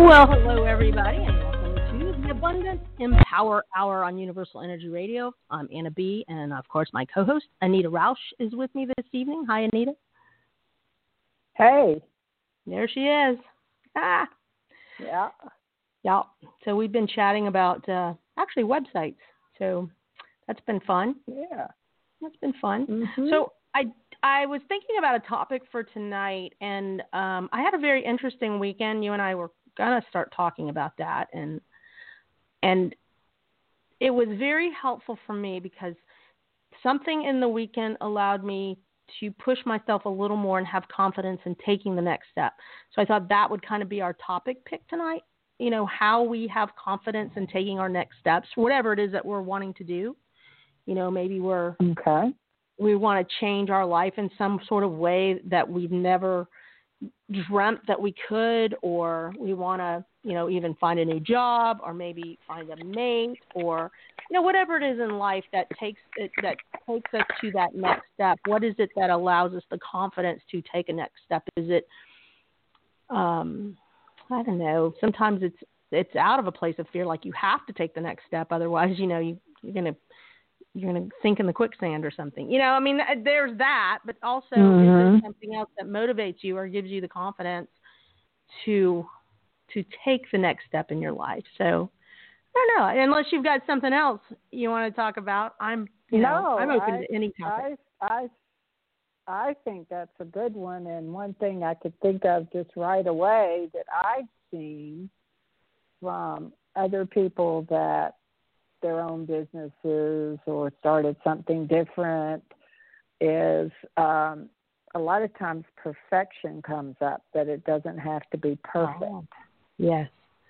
Well, hello, everybody, and welcome to the Abundant Empower Hour on Universal Energy Radio. I'm Anna B., and of course, my co-host, Anita Rausch, is with me this evening. Hi, Anita. Hey. There she is. Ah. Yeah. Yeah. So we've been chatting about, actually, websites. So that's been fun. Yeah. That's been fun. Mm-hmm. So I was thinking about a topic for tonight, and I had a very interesting weekend. You and I were going to start talking about that, and it was very helpful for me because something in the weekend allowed me to push myself a little more and have confidence in taking the next step. So I thought that would kind of be our topic pick tonight, you know, how we have confidence in taking our next steps, whatever it is that we're wanting to do. You know, maybe we want to change our life in some sort of way that we've never dreamt that we could, or we want to, you know, even find a new job, or maybe find a mate, or, you know, whatever it is in life that takes us to that next step. What is it that allows us the confidence to take a next step? Is it, I don't know, sometimes it's out of a place of fear, like you have to take the next step, otherwise, you know, you're going to sink in the quicksand or something. You know, I mean, there's that, but also is there something else that motivates you or gives you the confidence to take the next step in your life? So, I don't know. Unless you've got something else you want to talk about, I'm open to any topic. I think that's a good one, and one thing I could think of just right away that I've seen from other people that their own businesses or started something different is a lot of times perfection comes up, that it doesn't have to be perfect. Oh, yes.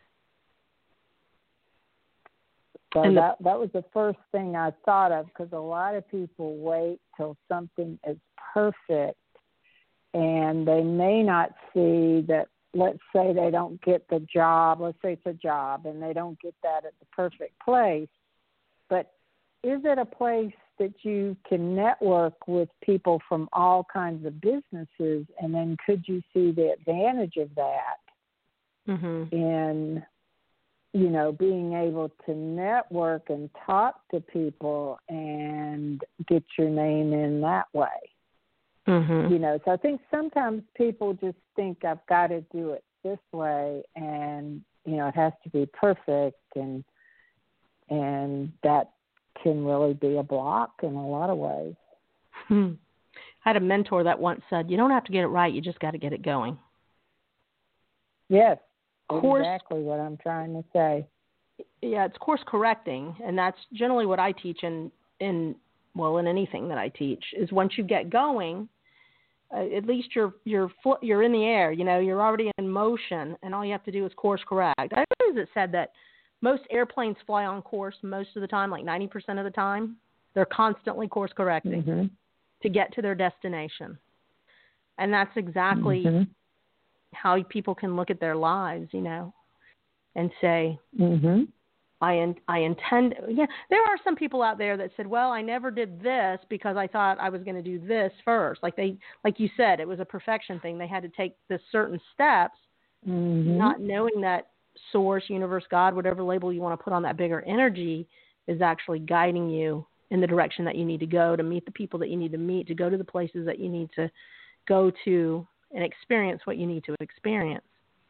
So that was the first thing I thought of, because a lot of people wait till something is perfect and they may not see that. Let's say they don't get the job. Let's say it's a job and they don't get that at the perfect place. But is it a place that you can network with people from all kinds of businesses? And then could you see the advantage of that in, you know, being able to network and talk to people and get your name in that way? You know, so I think sometimes people just think I've got to do it this way, and, you know, it has to be perfect, and that can really be a block in a lot of ways. I had a mentor that once said, you don't have to get it right, you just got to get it going. Yes, exactly what I'm trying to say. Yeah, it's course correcting, and that's generally what I teach in anything that I teach, is once you get going, at least you're in the air, you know, you're already in motion, and all you have to do is course correct. I always said that most airplanes fly on course most of the time, like 90% of the time. They're constantly course correcting to get to their destination. And that's exactly how people can look at their lives, you know, and say, I intend. Yeah, there are some people out there that said, well, I never did this because I thought I was going to do this first. Like you said, it was a perfection thing. They had to take the certain steps, not knowing that source, universe, God, whatever label you want to put on that bigger energy, is actually guiding you in the direction that you need to go, to meet the people that you need to meet, to go to the places that you need to go to, and experience what you need to experience.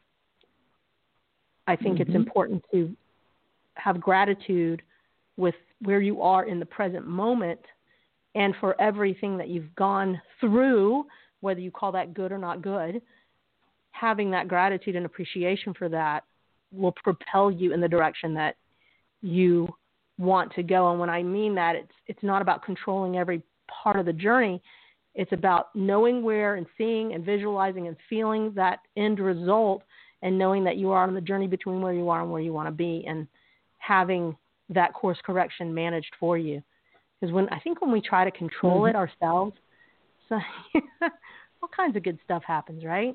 I think it's important to have gratitude with where you are in the present moment, and for everything that you've gone through, whether you call that good or not good. Having that gratitude and appreciation for that will propel you in the direction that you want to go. And when I mean that, it's not about controlling every part of the journey. It's about knowing where, and seeing and visualizing and feeling that end result, and knowing that you are on the journey between where you are and where you want to be, and having that course correction managed for you. Because when we try to control it ourselves, so all kinds of good stuff happens, right?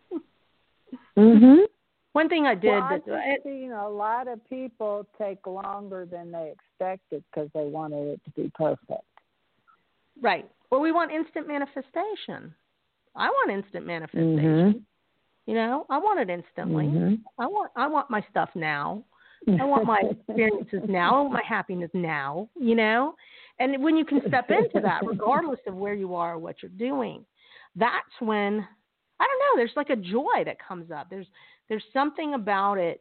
One thing I did, I've seen a lot of people take longer than they expected because they wanted it to be perfect. Right. Well, we want instant manifestation. I want instant manifestation. I want it instantly. Mm-hmm. I want my stuff now. I want my experiences now. I want my happiness now, And when you can step into that, regardless of where you are or what you're doing, that's when, I don't know, there's like a joy that comes up. There's something about it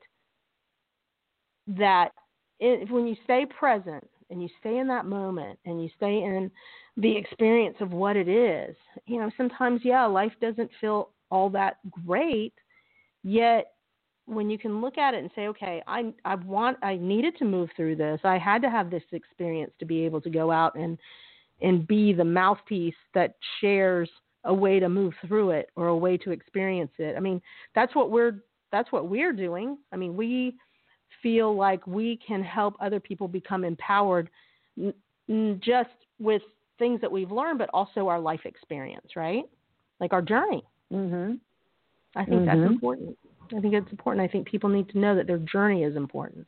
that when you stay present and you stay in that moment and you stay in the experience of what it is, sometimes, life doesn't feel all that great, yet when you can look at it and say, okay, I needed to move through this. I had to have this experience to be able to go out and be the mouthpiece that shares a way to move through it or a way to experience it. I mean, that's what we're doing. I mean, we feel like we can help other people become empowered, just with things that we've learned, but also our life experience, right? Like our journey. Mm-hmm. I think that's important. I think it's important. I think people need to know that their journey is important.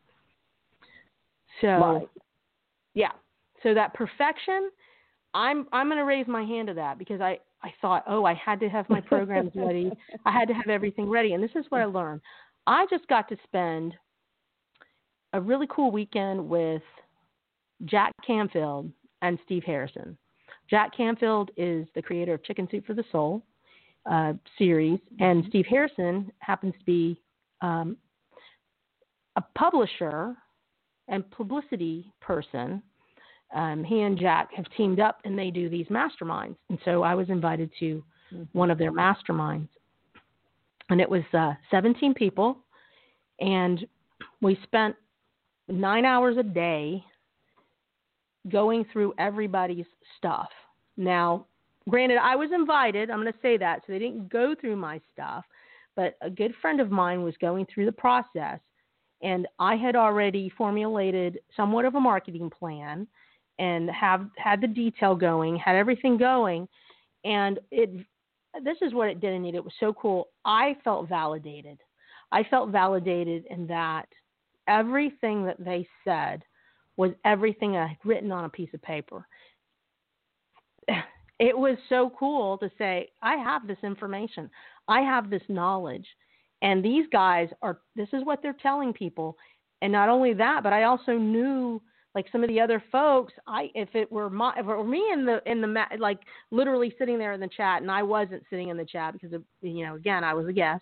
So, right. Yeah. So that perfection, I'm going to raise my hand to that, because I thought, I had to have my programs ready. I had to have everything ready. And this is what I learned. I just got to spend a really cool weekend with Jack Canfield and Steve Harrison. Jack Canfield is the creator of Chicken Soup for the Soul series, and Steve Harrison happens to be a publisher and publicity person. He and Jack have teamed up, and they do these masterminds. And so I was invited to one of their masterminds, and it was 17 people, and we spent 9 hours a day going through everybody's stuff. Now, granted, I was invited. I'm going to say that. So they didn't go through my stuff. But a good friend of mine was going through the process. And I had already formulated somewhat of a marketing plan and had the detail going, had everything going. And this is what it did, Anita. It was so cool. I felt validated. I felt validated in that everything that they said was everything I had written on a piece of paper. It was so cool to say, I have this information. I have this knowledge. And these guys this is what they're telling people. And not only that, but I also knew, like some of the other folks, if it were me in the like literally sitting there in the chat, and I wasn't sitting in the chat because of, again, I was a guest.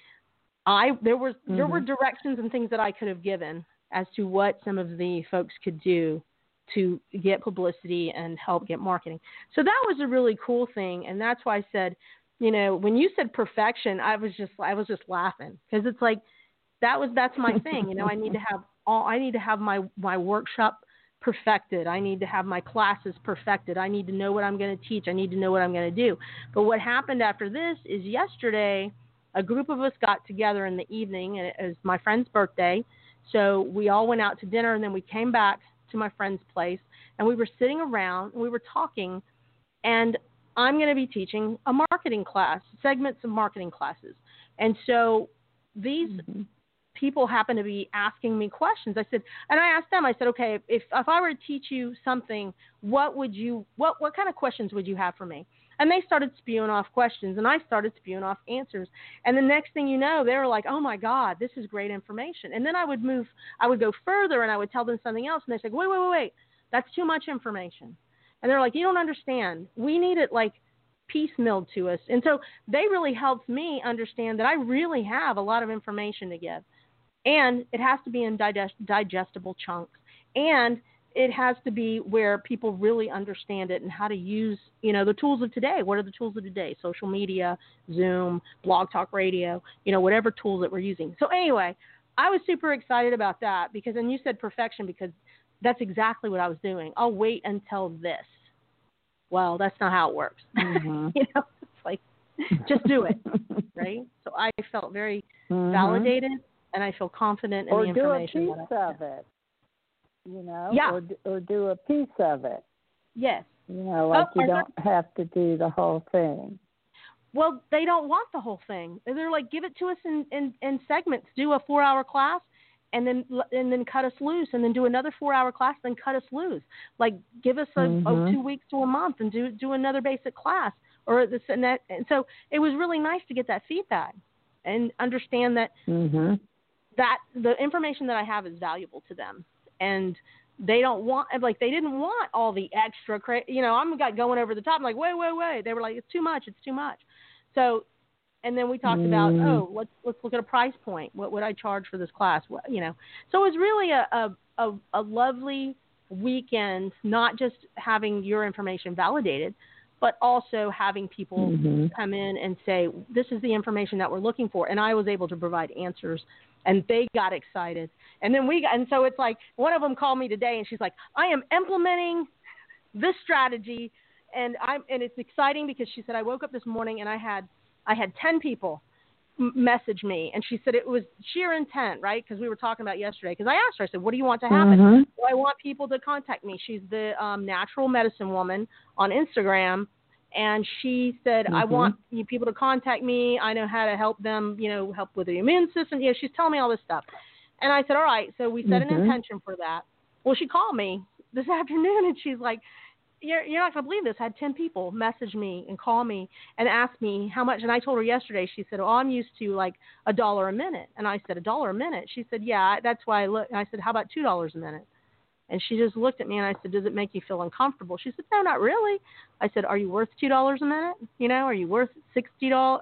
There were directions and things that I could have given as to what some of the folks could do to get publicity and help get marketing. So that was a really cool thing. And that's why I said, when you said perfection, I was just laughing, because it's like, that's my thing. I need to have my workshop perfected. I need to have my classes perfected. I need to know what I'm going to teach. I need to know what I'm going to do. But what happened after this is yesterday, a group of us got together in the evening, and it was my friend's birthday. So we all went out to dinner, and then we came back to my friend's place, and we were sitting around and we were talking, and I'm going to be teaching a marketing class, segments of marketing classes. And so these people happen to be asking me questions. I asked them, I said, okay, if I were to teach you something, what kind of questions would you have for me? And they started spewing off questions, and I started spewing off answers. And the next thing you know, they were like, oh my God, this is great information. And then I would go further, and I would tell them something else. And they said, wait, that's too much information. And they're like, you don't understand. We need it like piecemealed to us. And so they really helped me understand that I really have a lot of information to give. And it has to be in digestible chunks. And it has to be where people really understand it and how to use, the tools of today. What are the tools of today? Social media, Zoom, Blog Talk Radio, whatever tools that we're using. So anyway, I was super excited about that and you said perfection, because that's exactly what I was doing. I'll wait until this. Well, that's not how it works. Mm-hmm. It's like, just do it, right? So I felt very validated, and I feel confident in the information. Or do a piece of it. Yeah. Or do a piece of it. Yes. You don't have to do the whole thing. Well, they don't want the whole thing. They're like, give it to us in segments. Do a 4-hour class, and then cut us loose, and then do another 4-hour class, then cut us loose. Like, give us a 2 weeks to a month, and do another basic class, or this and that. And so it was really nice to get that feedback. and understand that mm-hmm. that the information that I have is valuable to them. And they don't want, like, they didn't want all the extra, I'm going over the top. I'm like, wait. They were like, it's too much. So, and then we talked about, let's look at a price point. What would I charge for this class? So it was really a lovely weekend, not just having your information validated, but also having people mm-hmm. come in and say, this is the information that we're looking for. And I was able to provide answers, and they got excited. And then and so it's like, one of them called me today and she's like, I am implementing this strategy. And it's exciting because she said, I woke up this morning and I had 10 people message me. And she said it was sheer intent, right? Because we were talking about yesterday. Because I asked her, I said, what do you want to happen? Mm-hmm. Well, I want people to contact me. She's the natural medicine woman on Instagram. And she said, I want people to contact me. I know how to help them, help with the immune system. She's telling me all this stuff. And I said, all right. So we set an intention for that. Well, she called me this afternoon and she's like, you're not going to believe this. I had 10 people message me and call me and ask me how much. And I told her yesterday, she said, I'm used to like $1 a minute. And I said, $1 a minute? She said, yeah, that's why I look. And I said, how about $2 a minute? And she just looked at me and I said, does it make you feel uncomfortable? She said, no, not really. I said, are you worth $2 a minute? Are you worth $120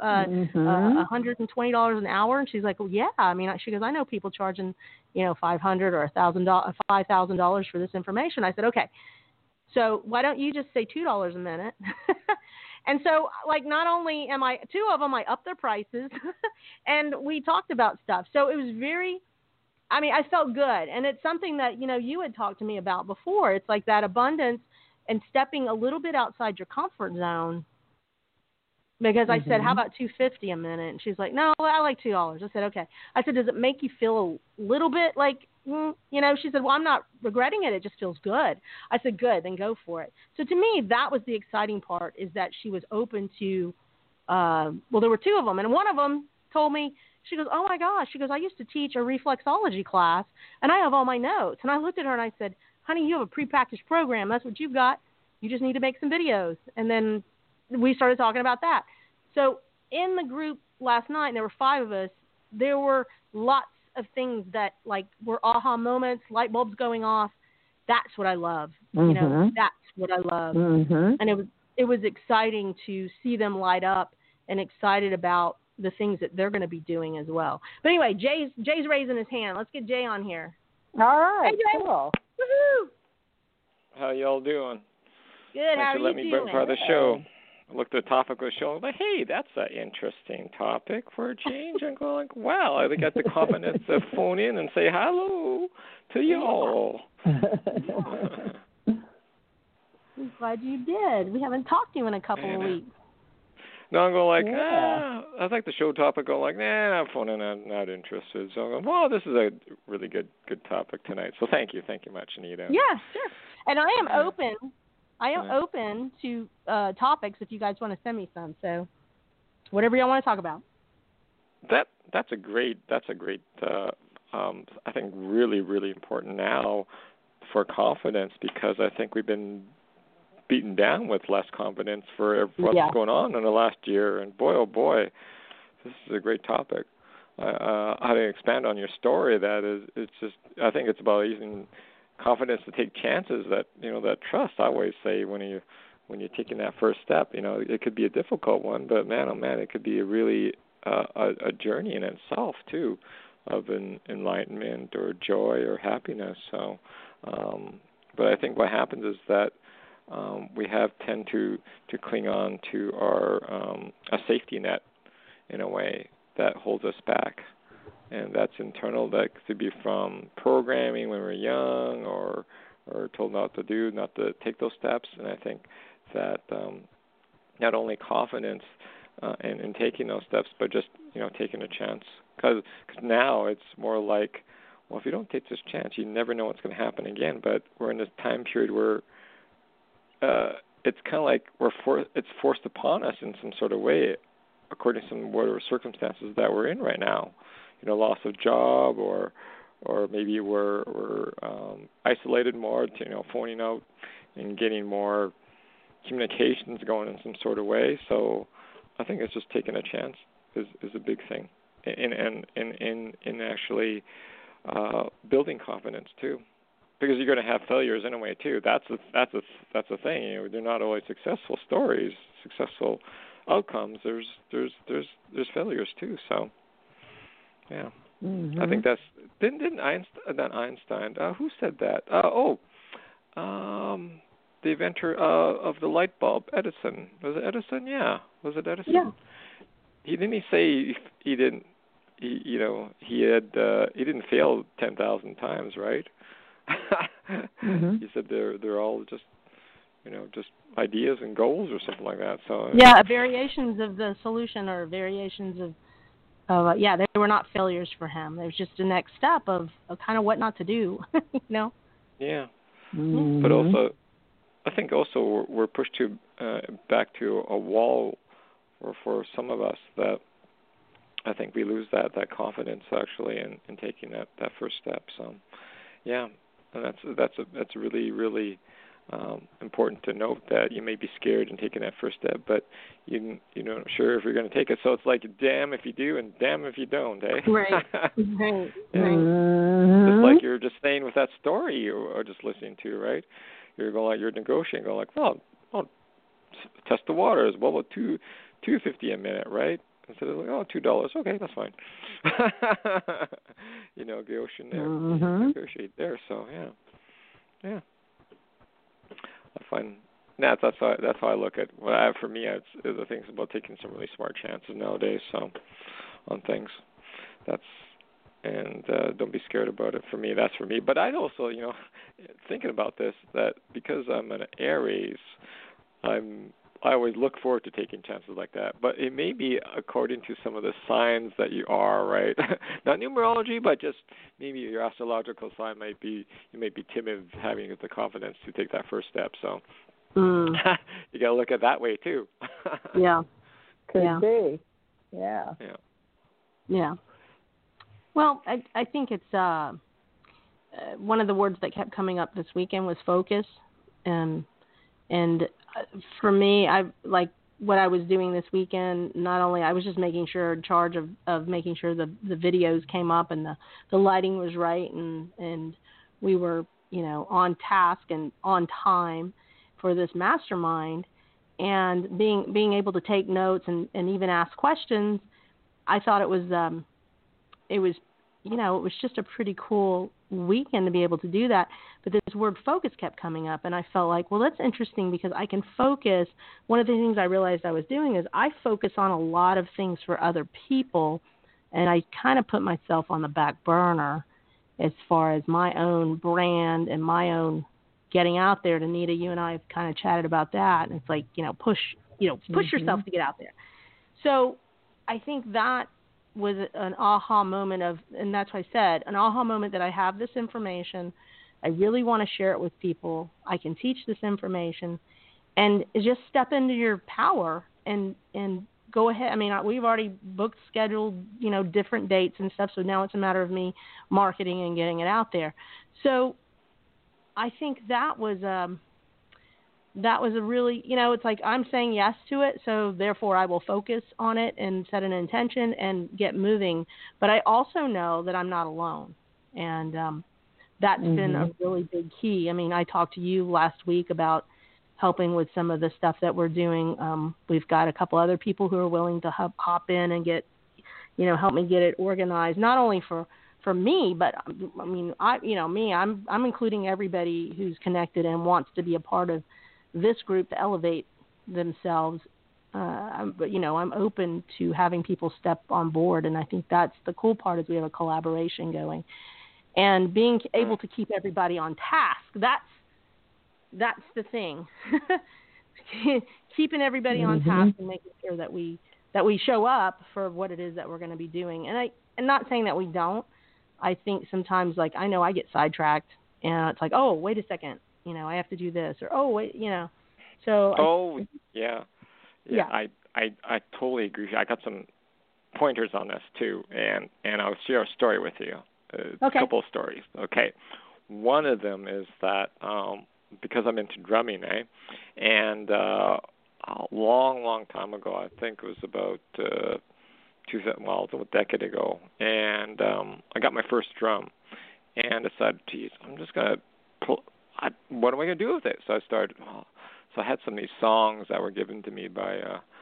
an hour? And she's like, well, yeah. I mean, she goes, I know people charging, $500 or $5,000 for this information. I said, okay. So why don't you just say $2 a minute? And so, like, not only two of them, I upped their prices, and we talked about stuff. So it was I felt good. And it's something that, you had talked to me about before. It's like that abundance and stepping a little bit outside your comfort zone. Because I said, how about $2.50 a minute? And she's like, no, I like $2. I said, okay. I said, does it make you feel a little bit like, she said, well, I'm not regretting it. It just feels good. I said, good, then go for it. So to me, that was the exciting part, is that she was open to, there were two of them. And one of them told me, she goes, oh my gosh. She goes, I used to teach a reflexology class and I have all my notes. And I looked at her and I said, honey, you have a prepackaged program. That's what you've got. You just need to make some videos. And then we started talking about that. So in the group last night, and there were 5 of us, there were lots of things that were aha moments, light bulbs going off. That's what I love. That's what I love. And it was exciting to see them light up and excited about the things that they're going to be doing as well. But anyway, Jay's raising his hand. Let's get Jay on here. All right. Hey, Jay. Cool. Woohoo! How y'all doing? Good. How are you let me doing? bring part of the show. I looked at the topic of the show. I'm like, hey, that's an interesting topic for a change. And go like, wow, I got the confidence to phone in and say hello to y'all. I'm glad you did. We haven't talked to you in a couple of weeks. No, I'm going like, I like the show topic. Going like, I'm phoning. I'm not interested. So I'm going, well, this is a really good topic tonight. So thank you much, Anita. Yeah, sure. And I am open. Open to topics if you guys want to send me some. So whatever y'all want to talk about. That's a great. I think really, really important now for confidence, because I think we've been beaten down with less confidence for what's going on in the last year. And boy, oh boy, this is a great topic. How to expand on your story, it's just, I think it's about using confidence to take chances, that trust. I always say when you're taking that first step, it could be a difficult one, but man, oh man, it could be a really a journey in itself too, of enlightenment or joy or happiness. So, but I think what happens is that we tend to cling on to our a safety net in a way that holds us back, and that's internal. That could be from programming when we're young, or told not to take those steps. And I think that not only confidence in taking those steps, but just taking a chance, because now it's more like, well, if you don't take this chance, you never know what's going to happen again. But we're in this time period where it's kind of like it's forced upon us in some sort of way, according to some whatever circumstances that we're in right now. Loss of job, or maybe we're isolated more, to phoning out and getting more communications going in some sort of way. So I think it's just taking a chance is a big thing. in actually building confidence too, because you're going to have failures anyway too. That's the thing. You know, they're not always successful stories, successful outcomes. There's failures too. So yeah, I think that's didn't Einstein. Who said that? The inventor of the light bulb, Edison. Was it Edison? Yeah. Was it Edison? Yeah. He didn't say he didn't. He didn't fail 10,000 times, right? He said they're all just ideas and goals or something like that. So yeah, variations of the solution or variations of they were not failures for him. There's just a next step of kind of what not to do, you know. Yeah. But also, I think also we're pushed back to a wall, or for some of us that I think we lose that confidence actually in taking that first step. So, yeah, and that's really really important to note, that you may be scared in taking that first step, but you're not sure if you're going to take it. So it's like, damn if you do and damn if you don't, eh? Right. Just like you're just saying with that story you are just listening to, right? You're going like you're negotiating, going like, well, I'll test the waters. What about $2.50 a minute, right? Instead of like, $2, okay, that's fine. Negotiation there, negotiate there. So yeah. I find that's how I look at. Well, for me, it's the things about taking some really smart chances nowadays. So on things, and don't be scared about it. For me, that's for me. But I'd also, thinking about this, that because I'm an Aries, I always look forward to taking chances like that. But it may be according to some of the signs that you are, right? Not numerology, but just maybe your astrological sign might be, you may be timid, having the confidence to take that first step. So you got to look at it that way too. Yeah. Could be. Yeah. Yeah. Yeah. Well, I think it's one of the words that kept coming up this weekend was focus, and for me, I like what I was doing this weekend. Not only I was just making sure, in charge of making sure the videos came up and the lighting was right, and we were on task and on time for this mastermind, and being able to take notes and even ask questions. I thought it was just a pretty cool weekend to be able to do that. But this word focus kept coming up, and I felt like, well, that's interesting because I can focus. One of the things I realized I was doing is I focus on a lot of things for other people, and I kind of put myself on the back burner as far as my own brand and my own getting out there. Anita, you and I have kind of chatted about that, and it's like, push yourself to get out there. So I think that was an aha moment and that's why I said, an aha moment that I have this information. I really want to share it with people. I can teach this information, and just step into your power and go ahead. I mean, we've already booked, scheduled, different dates and stuff. So now it's a matter of me marketing and getting it out there. So I think that was a really, it's like I'm saying yes to it, so therefore I will focus on it and set an intention and get moving. But I also know that I'm not alone, and that's been a really big key. I mean, I talked to you last week about helping with some of the stuff that we're doing. We've got a couple other people who are willing to hop in and get, help me get it organized, not only for me, but I mean, I'm including everybody who's connected and wants to be a part of this group to elevate themselves. But I'm open to having people step on board, and I think that's the cool part, is we have a collaboration going, and being able to keep everybody on task. That's the thing. Keeping everybody on task and making sure that we show up for what it is that we're going to be doing. And not saying that we don't. I think sometimes, like, I know I get sidetracked, and it's like, oh, wait a second, I have to do this, or oh, wait, So. Yeah. I totally agree. I got some pointers on this too, and I'll share a story with you. A couple of stories. Okay. One of them is that because I'm into drumming, and a long time ago, I think it was about a decade ago, and I got my first drum, and decided, geez, I'm just gonna what am I gonna do with it? So I started. So I had some of these songs that were given to me by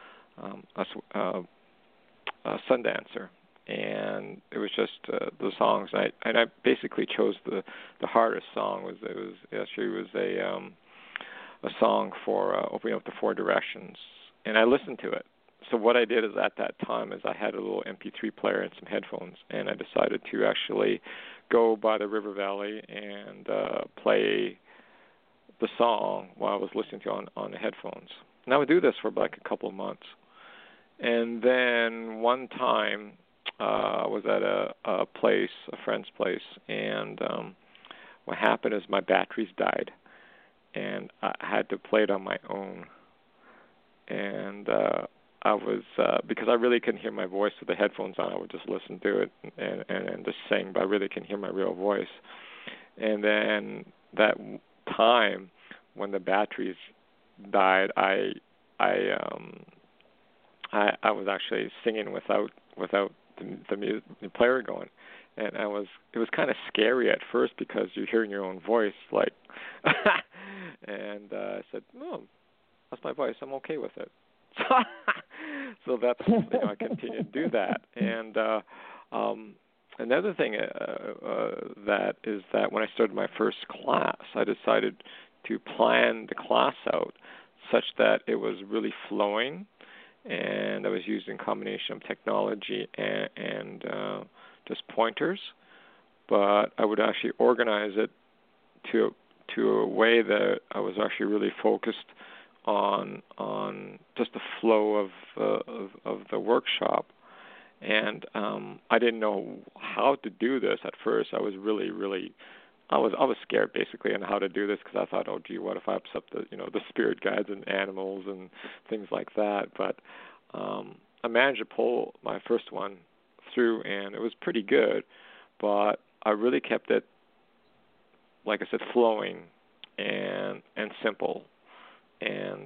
a Sundancer, and it was just the songs. And I basically chose the hardest song. It was a song for Opening Up the Four Directions, and I listened to it. So what I did is at that time is I had a little MP3 player and some headphones, and I decided to actually go by the river valley and play the song while I was listening to it on the headphones. And I would do this for like a couple of months. And then one time I was at a friend's place, and what happened is my batteries died, and I had to play it on my own. And I was because I really couldn't hear my voice with the headphones on. I would just listen to it and just sing, but I really couldn't hear my real voice. And then that time when the batteries died, I was actually singing without the player going, and it was kind of scary at first because you're hearing your own voice, like, and I said, no, that's my voice. I'm okay with it. So that's I continued to do that. And another thing that is that when I started my first class, I decided to plan the class out such that it was really flowing, and I was using a combination of technology and just pointers. But I would actually organize it to a way that I was actually really focused on just the flow of the workshop. And I didn't know how to do this at first. I was I was scared basically on how to do this, because I thought, oh gee, what if I upset the spirit guides and animals and things like that. But I managed to pull my first one through, and it was pretty good. But I really kept it, like I said, flowing and simple, and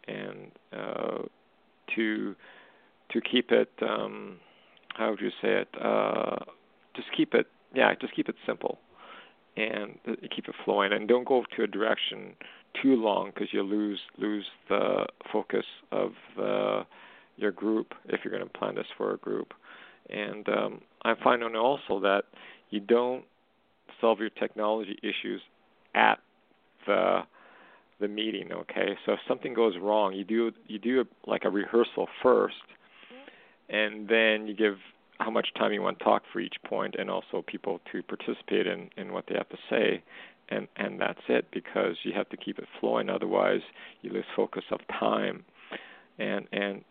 to keep it, how would you say it? Just keep it simple, and keep it flowing, and don't go to a direction too long, because you lose the focus of your group if you're going to plan this for a group. And I find also that you don't solve your technology issues at the meeting. Okay, so if something goes wrong, you do like a rehearsal first, and then you give how much time you want to talk for each point, and also people to participate in what they have to say, and that's it, because you have to keep it flowing. Otherwise, you lose focus of time, and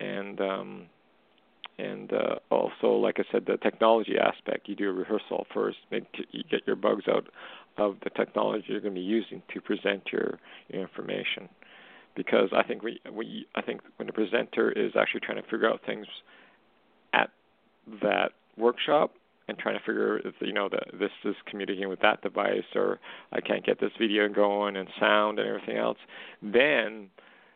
also, like I said, the technology aspect. You do a rehearsal first, make you get your bugs out of the technology you're going to be using to present your information. Because I think I think when the presenter is actually trying to figure out things at that workshop, and trying to figure if this is communicating with that device, or I can't get this video going, and sound and everything else, then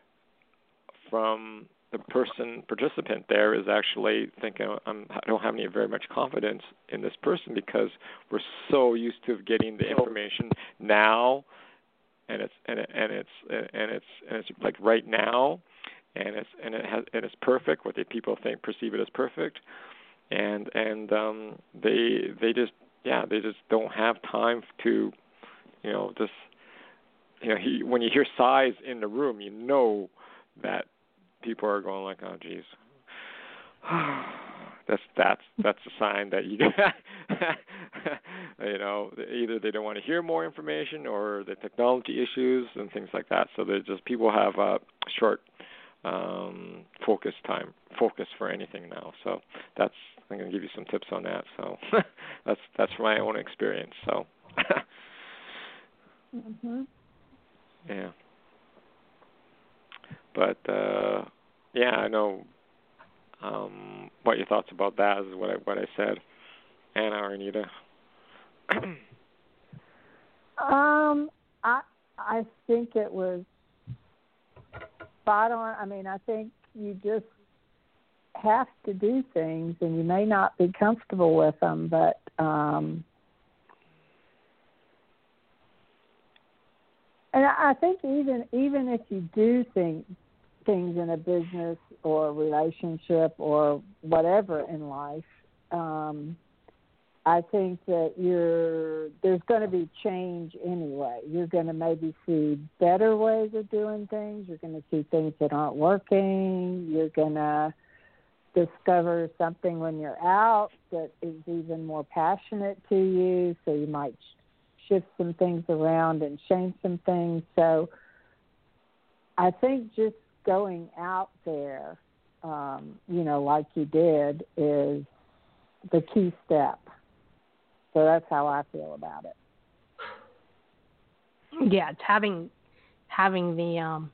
from the participant there is actually thinking, I don't have very much confidence in this person, because we're so used to getting the information now, and it's like right now, and it's perfect. What people perceive it as perfect, and they just don't have time to when you hear sighs in the room, that people are going like, oh geez, that's a sign that you either they don't want to hear more information, or the technology issues and things like that. So people have short focus for anything now. So I'm going to give you some tips on that. So that's from my own experience. So yeah. But I know what your thoughts about that is what I said, Anna or Anita. I think it was spot on. I mean, I think you just have to do things, and you may not be comfortable with them, but and I think even if you do things in a business or a relationship or whatever in life, I think that there's going to be change anyway. You're going to maybe see better ways of doing things. You're going to see things that aren't working. You're going to discover something when you're out that is even more passionate to you, so you might shift some things around and change some things. So I think just going out there, like you did, is the key step. So that's how I feel about it. Yeah, it's having the,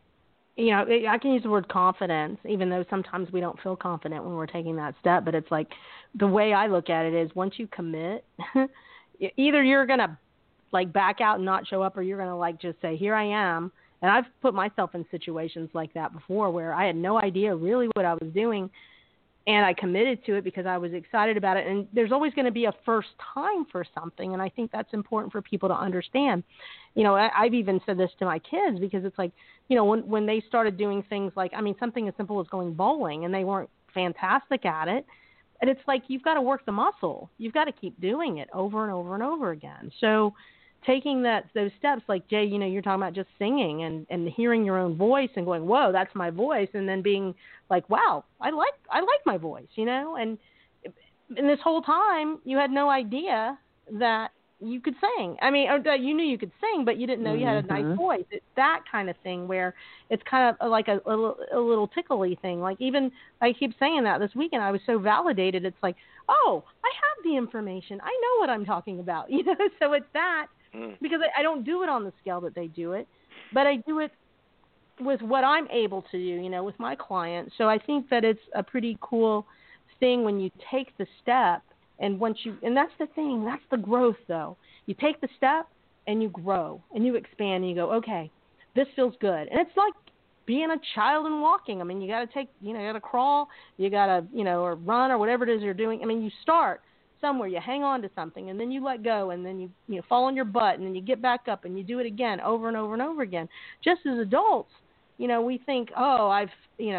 I can use the word confidence, even though sometimes we don't feel confident when we're taking that step. But it's like, the way I look at it is, once you commit, either you're going to like back out and not show up, or you're going to like just say, here I am. And I've put myself in situations like that before where I had no idea really what I was doing, and I committed to it because I was excited about it. And there's always going to be a first time for something, and I think that's important for people to understand. I've even said this to my kids, because it's like, when they started doing things like, something as simple as going bowling, and they weren't fantastic at it. And it's like, you've got to work the muscle. You've got to keep doing it over and over and over again. So taking those steps, like Jay, you're talking about just singing and hearing your own voice and going, whoa, that's my voice. And then being like, wow, I like my voice, and this whole time you had no idea that you could sing. Or that you knew you could sing, but you didn't know you had a nice voice. It's that kind of thing where it's kind of like a little tickly thing. Like, even, I keep saying that this weekend, I was so validated. It's like, oh, I have the information. I know what I'm talking about, so it's that. Because I don't do it on the scale that they do it, but I do it with what I'm able to do, with my clients. So I think that it's a pretty cool thing when you take the step, and and that's the thing, that's the growth though. You take the step and you grow and you expand and you go, okay, this feels good. And it's like being a child and walking. You got to you got to crawl, you got to, or run or whatever it is you're doing. You start somewhere, you hang on to something, and then you let go, and then you fall on your butt, and then you get back up, and you do it again over and over and over again. Just as adults, we think, oh, I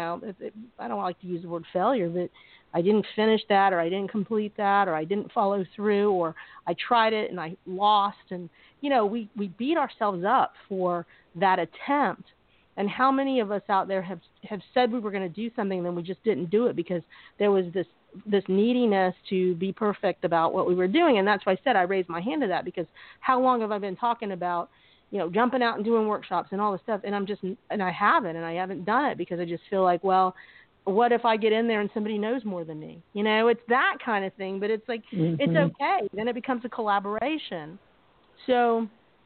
don't like to use the word failure, but I didn't finish that, or I didn't complete that, or I didn't follow through, or I tried it and I lost. And, we beat ourselves up for that attempt. And how many of us out there have said we were going to do something, and then we just didn't do it because there was this neediness to be perfect about what we were doing. And that's why I said I raised my hand to that, because how long have I been talking about, jumping out and doing workshops and all this stuff, and I haven't done it because I just feel like, well, what if I get in there and somebody knows more than me? It's that kind of thing, but it's like, it's okay. Then it becomes a collaboration. So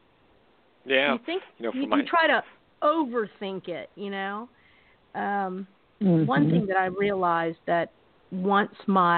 yeah, you think you try to overthink it, One thing that I realized, that once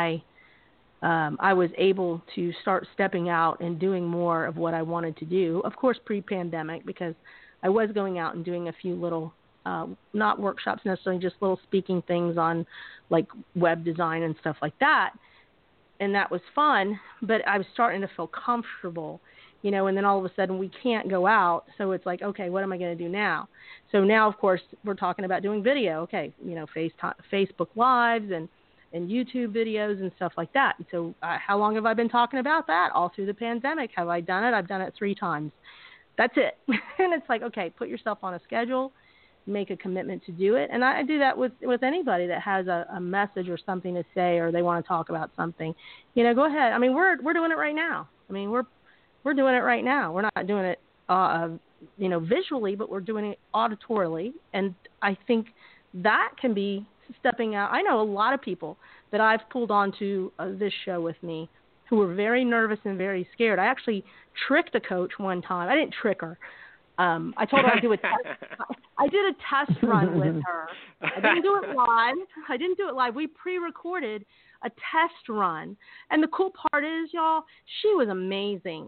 I was able to start stepping out and doing more of what I wanted to do, of course pre-pandemic, because I was going out and doing a few little, not workshops necessarily, just little speaking things on like web design and stuff like that. And that was fun, but I was starting to feel comfortable, and then all of a sudden we can't go out. So it's like, okay, what am I going to do now? So now, of course, we're talking about doing video. Okay, Facebook Lives and YouTube videos and stuff like that. And so how long have I been talking about that? All through the pandemic. Have I done it? I've done it 3 times. That's it. And it's like, okay, put yourself on a schedule, make a commitment to do it. And I do that with anybody that has a message or something to say, or they want to talk about something. Go ahead. We're doing it right now. We're doing it right now. We're not doing it, visually, but we're doing it auditorily. And I think that can be stepping out. I know a lot of people that I've pulled onto this show with me who were very nervous and very scared. I actually tricked a coach one time. I didn't trick her. I told her I'd do a test. I did a test run with her. I didn't do it live. We pre-recorded a test run. And the cool part is, y'all, she was amazing.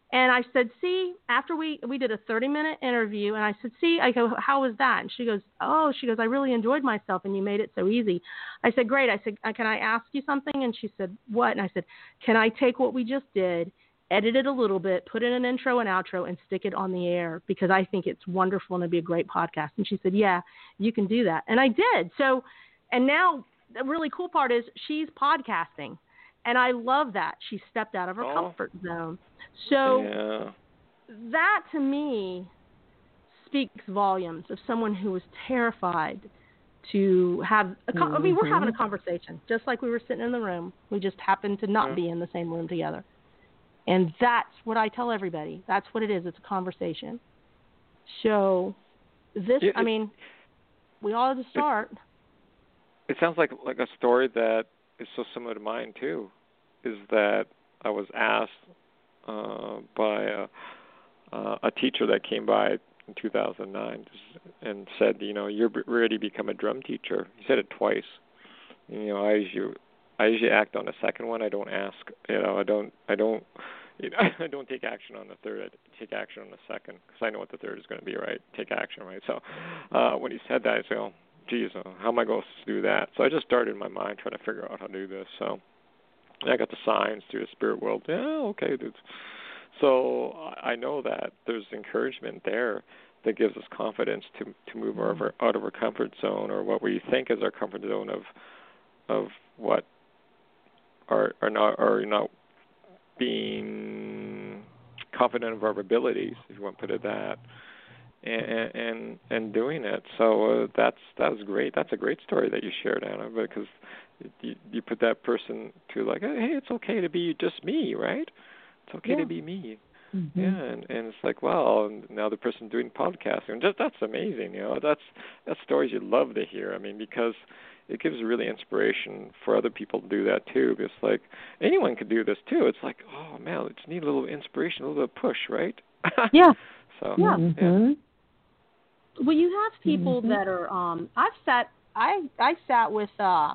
And I said, see, after we did a 30-minute interview, and I said, see, I go, how was that? And she goes, I really enjoyed myself, and you made it so easy. I said, great. I said, can I ask you something? And she said, what? And I said, can I take what we just did, edit it a little bit, put in an intro and outro, and stick it on the air, because I think it's wonderful and it'd be a great podcast. And she said, yeah, you can do that. And I did. So, and now the really cool part is she's podcasting. And I love that. She stepped out of her comfort zone. So that, to me, speaks volumes of someone who was terrified to have we're having a conversation, just like we were sitting in the room. We just happened to not be in the same room together. And that's what I tell everybody. That's what it is. It's a conversation. So this, we all had to start. It sounds like a story that is so similar to mine too, is that I was asked by a teacher that came by in 2009 and said, you're ready to become a drum teacher. He said it twice. I usually act on the second one. I don't ask. I don't take action on the third. I take action on the second, because I know what the third is going to be. Right? Take action. Right? So when he said that, I said, oh, geez, how am I going to do that? So I just started in my mind trying to figure out how to do this. So I got the signs through the spirit world. Yeah, okay, dude. So I know that there's encouragement there that gives us confidence to move out of our comfort zone, or what we think is our comfort zone of what are not being confident of our abilities, if you want to put it that. And doing it. So that was great. That's a great story that you shared, Anna, because you put that person to like, hey, it's okay to be just me, right? It's okay to be me. Mm-hmm. Yeah, and it's like, wow, and now the person doing podcasting. That's amazing. That's stories you love to hear. Because it gives really inspiration for other people to do that too. Because like anyone could do this too. It's like, oh man, just need a little inspiration, a little bit of push, right? Yeah. So yeah. Mm-hmm. Well, you have people that are. I sat with.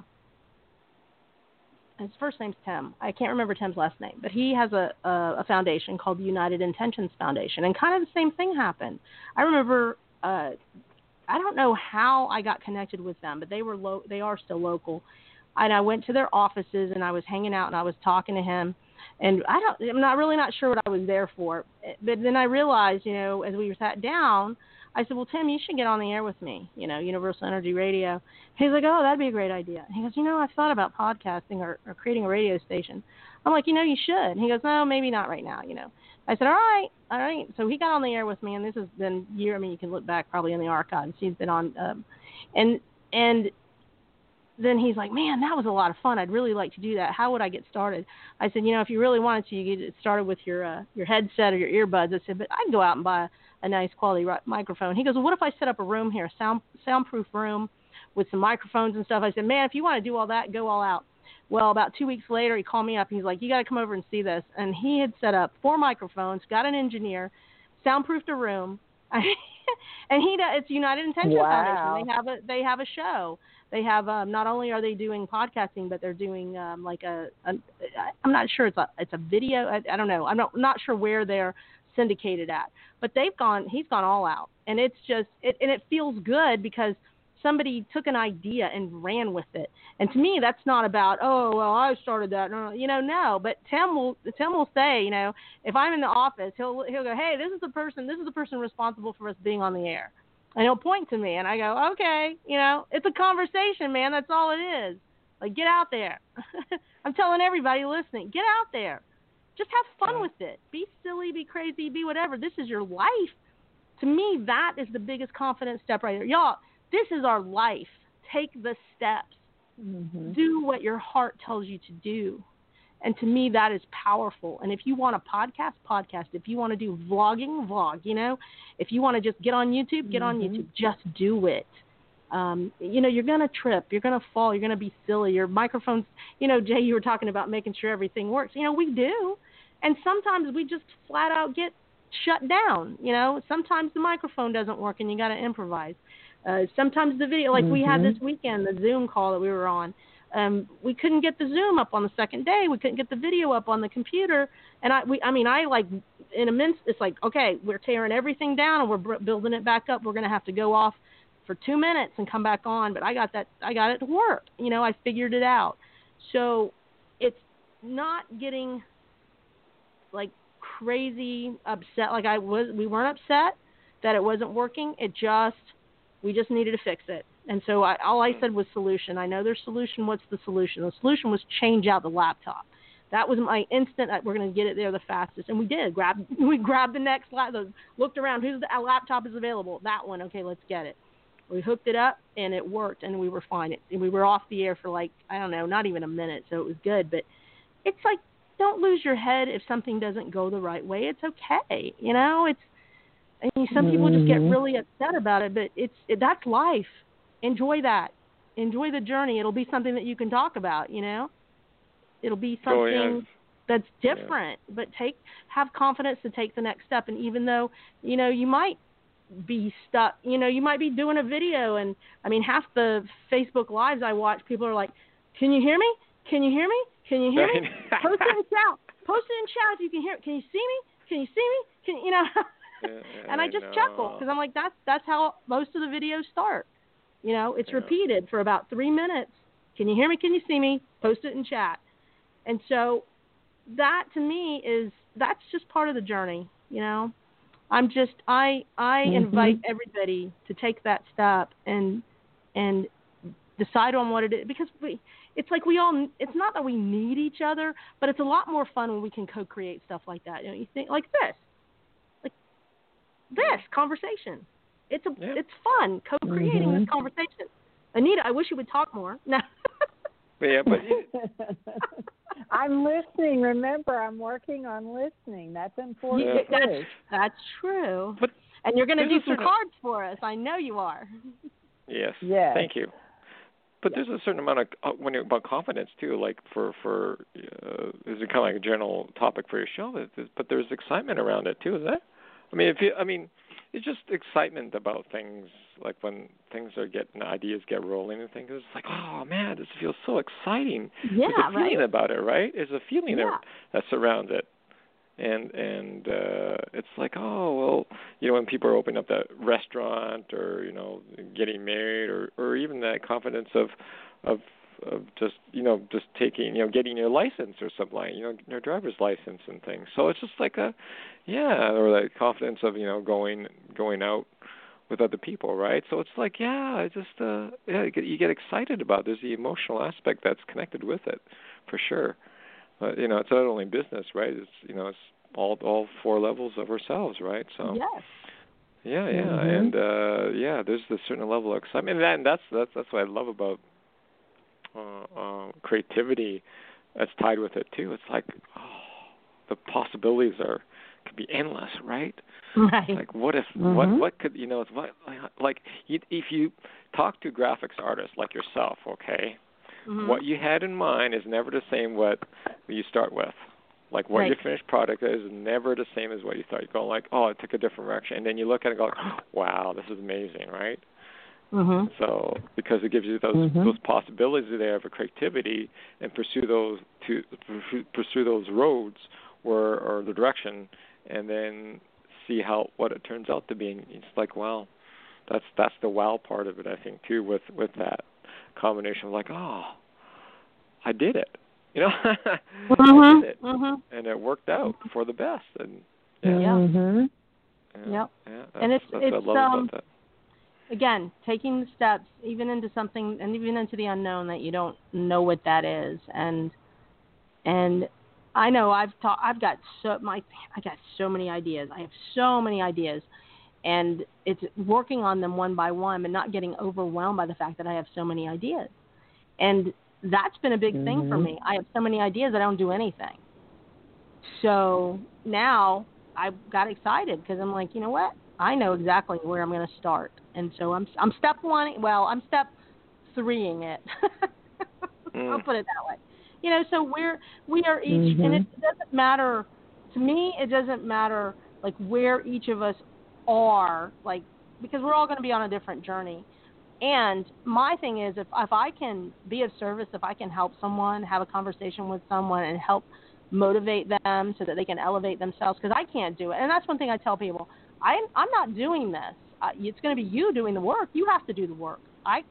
His first name's Tim. I can't remember Tim's last name, but he has a foundation called the United Intentions Foundation, and kind of the same thing happened. I remember. I don't know how I got connected with them, but they are still local, and I went to their offices and I was hanging out and I was talking to him, and I'm not sure what I was there for, but then I realized, as we sat down. I said, well, Tim, you should get on the air with me, Universal Energy Radio. He's like, oh, that'd be a great idea. He goes, I've thought about podcasting or creating a radio station. I'm like, you should. He goes, no, maybe not right now, I said, all right. So he got on the air with me, and this has been you can look back probably in the archives. He's been on, and then he's like, man, that was a lot of fun. I'd really like to do that. How would I get started? I said, if you really wanted to, you could get started with your headset or your earbuds. I said, but I can go out and buy a nice quality microphone. He goes, well, what if I set up a room here, a soundproof room with some microphones and stuff? I said, man, if you want to do all that, go all out. Well, about 2 weeks later, he called me up. He's like, you got to come over and see this. And he had set up 4 microphones, got an engineer, soundproofed a room. And it's United Intentions Foundation. They have a show. They have not only are they doing podcasting, but they're doing I'm not sure it's a video. I don't know. I'm not sure where they're syndicated at, but he's gone all out, and it's just it feels good because somebody took an idea and ran with it. And to me, that's not about, oh, well, I started that. No. But Tim will say, if I'm in the office, he'll go, hey, this is the person responsible for us being on the air. And he'll point to me, and I go, okay, it's a conversation, man. That's all it is. Like, get out there. I'm telling everybody listening, get out there. Just have fun with it. Be silly, be crazy, be whatever. This is your life. To me, that is the biggest confidence step right there. Y'all, this is our life. Take the steps. Mm-hmm. Do what your heart tells you to do. And to me, that is powerful. And if you want a podcast. If you want to do vlogging, vlog. If you want to just get on YouTube, get on YouTube. Just do it. You're going to trip. You're going to fall. You're going to be silly. Your microphones, Jay, you were talking about making sure everything works. We do. And sometimes we just flat out get shut down. Sometimes the microphone doesn't work and you got to improvise. Sometimes the video, like we had this weekend, the Zoom call that we were on, we couldn't get the Zoom up on the second day. We couldn't get the video up on the computer. And I in a minute, it's like, okay, we're tearing everything down and we're building it back up. We're going to have to go off for 2 minutes and come back on. But I got it to work. I figured it out. So it's not getting like crazy upset like I was. We weren't upset that it wasn't working. We just needed to fix it. And so all I said was solution. I know there's solution. What's the solution? The solution was change out the laptop. That was my instant. We're going to get it there the fastest, and we did. We grabbed the next laptop. Looked around. Whose laptop is available? That one. Okay, let's get it. We hooked it up, and it worked, and we were fine. We were off the air for like, I don't know, not even a minute, so it was good. But it's like, don't lose your head if something doesn't go the right way. It's okay. Some people just get really upset about it, but that's life. Enjoy that. Enjoy the journey. It'll be something that you can talk about, It'll be something that's different, but have confidence to take the next step. And even though, you might be stuck, you might be doing a video, and half the Facebook Lives I watch, people are like, can you hear me? Can you hear me? Can you hear me? Post it in chat. Post it in chat if you can hear it. Can you see me? Can you see me? And I just chuckle because I'm like, that's how most of the videos start. It's repeated for about 3 minutes. Can you hear me? Can you see me? Post it in chat. And so that to me that's just part of the journey. I invite everybody to take that step and decide on what it is, because it's like it's not that we need each other, but it's a lot more fun when we can co-create stuff like that. You think like this conversation. It's fun co-creating this conversation. Anita, I wish you would talk more. No. But I'm listening. Remember, I'm working on listening. That's important. That's true. And you're going to do some cards for us. I know you are. Yes. Thank you. But there's a certain amount of about confidence too. Like for this is kind of like a general topic for your show. But there's excitement around it too, is that? It's just excitement about things, like when things ideas get rolling and things. It's like, oh man, this feels so exciting. Yeah, there's a feeling about it, right? There's a feeling that surrounds it, and it's like, oh well, when people are opening up that restaurant, or getting married, or even that confidence of just taking getting your license or something, like your driver's license and things. So it's just like or that confidence of going out with other people, right? So it's like you get excited about. There's the emotional aspect that's connected with it, for sure. But it's not only business, right? It's it's all 4 levels of ourselves, right? So yes. Yeah, and there's a certain level of excitement, and that's what I love about creativity that's tied with it too. It's like, the possibilities could be endless, right? Right. Like, what if what could it's like if you talk to graphics artists like yourself, okay, what you had in mind is never the same what you start with. Like what your finished product is never the same as what you thought. You go like, oh, it took a different direction, and then you look at it and go, wow, this is amazing, right? So because it gives you those possibilities there for creativity, and pursue those roads or the direction, and then see what it turns out to be. And it's like, wow, that's the wow part of it, I think, too, with that combination of like, oh, I did it. I did it, and it worked out for the best. And and it's what I love about that. Again, taking the steps, even into something, and even into the unknown that you don't know what that is, and I know I got so many ideas. I have so many ideas, and it's working on them one by one, but not getting overwhelmed by the fact that I have so many ideas, and that's been a big thing for me. I have so many ideas that I don't do anything. So now I got excited because I'm like, you know what? I know exactly where I'm going to start. And so I'm step 1. Well, I'm step 3ing it. I'll put it that way. So we are each, and it doesn't matter to me. It doesn't matter like where each of us are, like, because we're all going to be on a different journey. And my thing is, if I can be of service, if I can help someone, have a conversation with someone, and help motivate them so that they can elevate themselves, because I can't do it. And that's one thing I tell people. I'm not doing this. It's going to be you doing the work. You have to do the work. If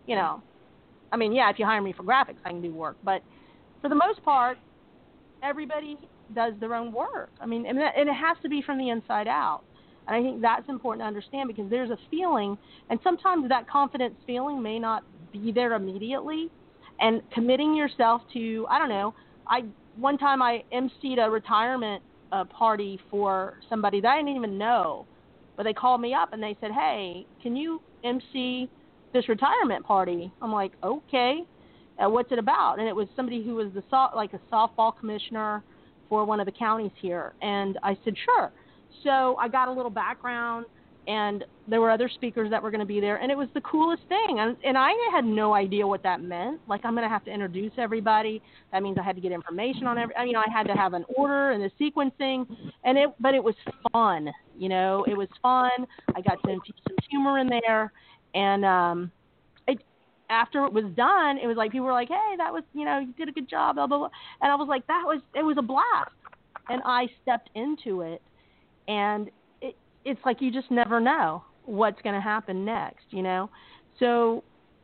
you hire me for graphics, I can do work. But for the most part, everybody does their own work. And it has to be from the inside out. And I think that's important to understand, because there's a feeling, and sometimes that confidence feeling may not be there immediately. And committing yourself to, one time I emceed a retirement party for somebody that I didn't even know, but they called me up and they said, "Hey, can you MC this retirement party?" I'm like, "Okay, what's it about?" And it was somebody who was a softball commissioner for one of the counties here, and I said, "Sure." So I got a little background, and there were other speakers that were going to be there, and it was the coolest thing. And I had no idea what that meant. Like, I'm going to have to introduce everybody. That means I had to get information on I had to have an order and the sequencing, but it was fun. It was fun. I got to infuse some humor in there, and after it was done, it was like people were like, "Hey, that was, you did a good job, blah, blah, blah." And I was like, it was a blast. And I stepped into it, and it's like you just never know what's going to happen next, So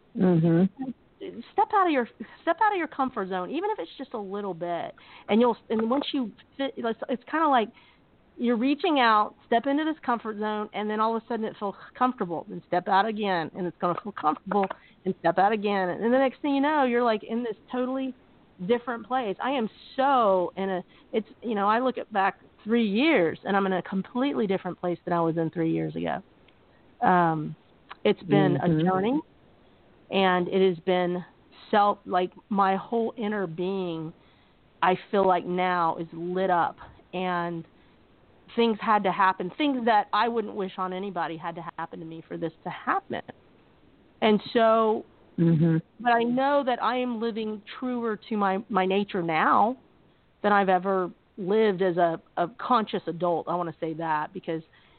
step out of your comfort zone, even if it's just a little bit. And once you fit, it's kind of like you're reaching out, step into this comfort zone, and then all of a sudden it feels comfortable. Then step out again, and it's going to feel comfortable, and step out again. And the next thing you know, you're like in this totally different place. I am so I look at back 3 years, and I'm in a completely different place than I was in 3 years ago. It's been a journey, and it has been my whole inner being, I feel like now is lit up, and things had to happen. Things that I wouldn't wish on anybody had to happen to me for this to happen. And so, but I know that I am living truer to my nature now than I've ever lived as a conscious adult. I want to say that because,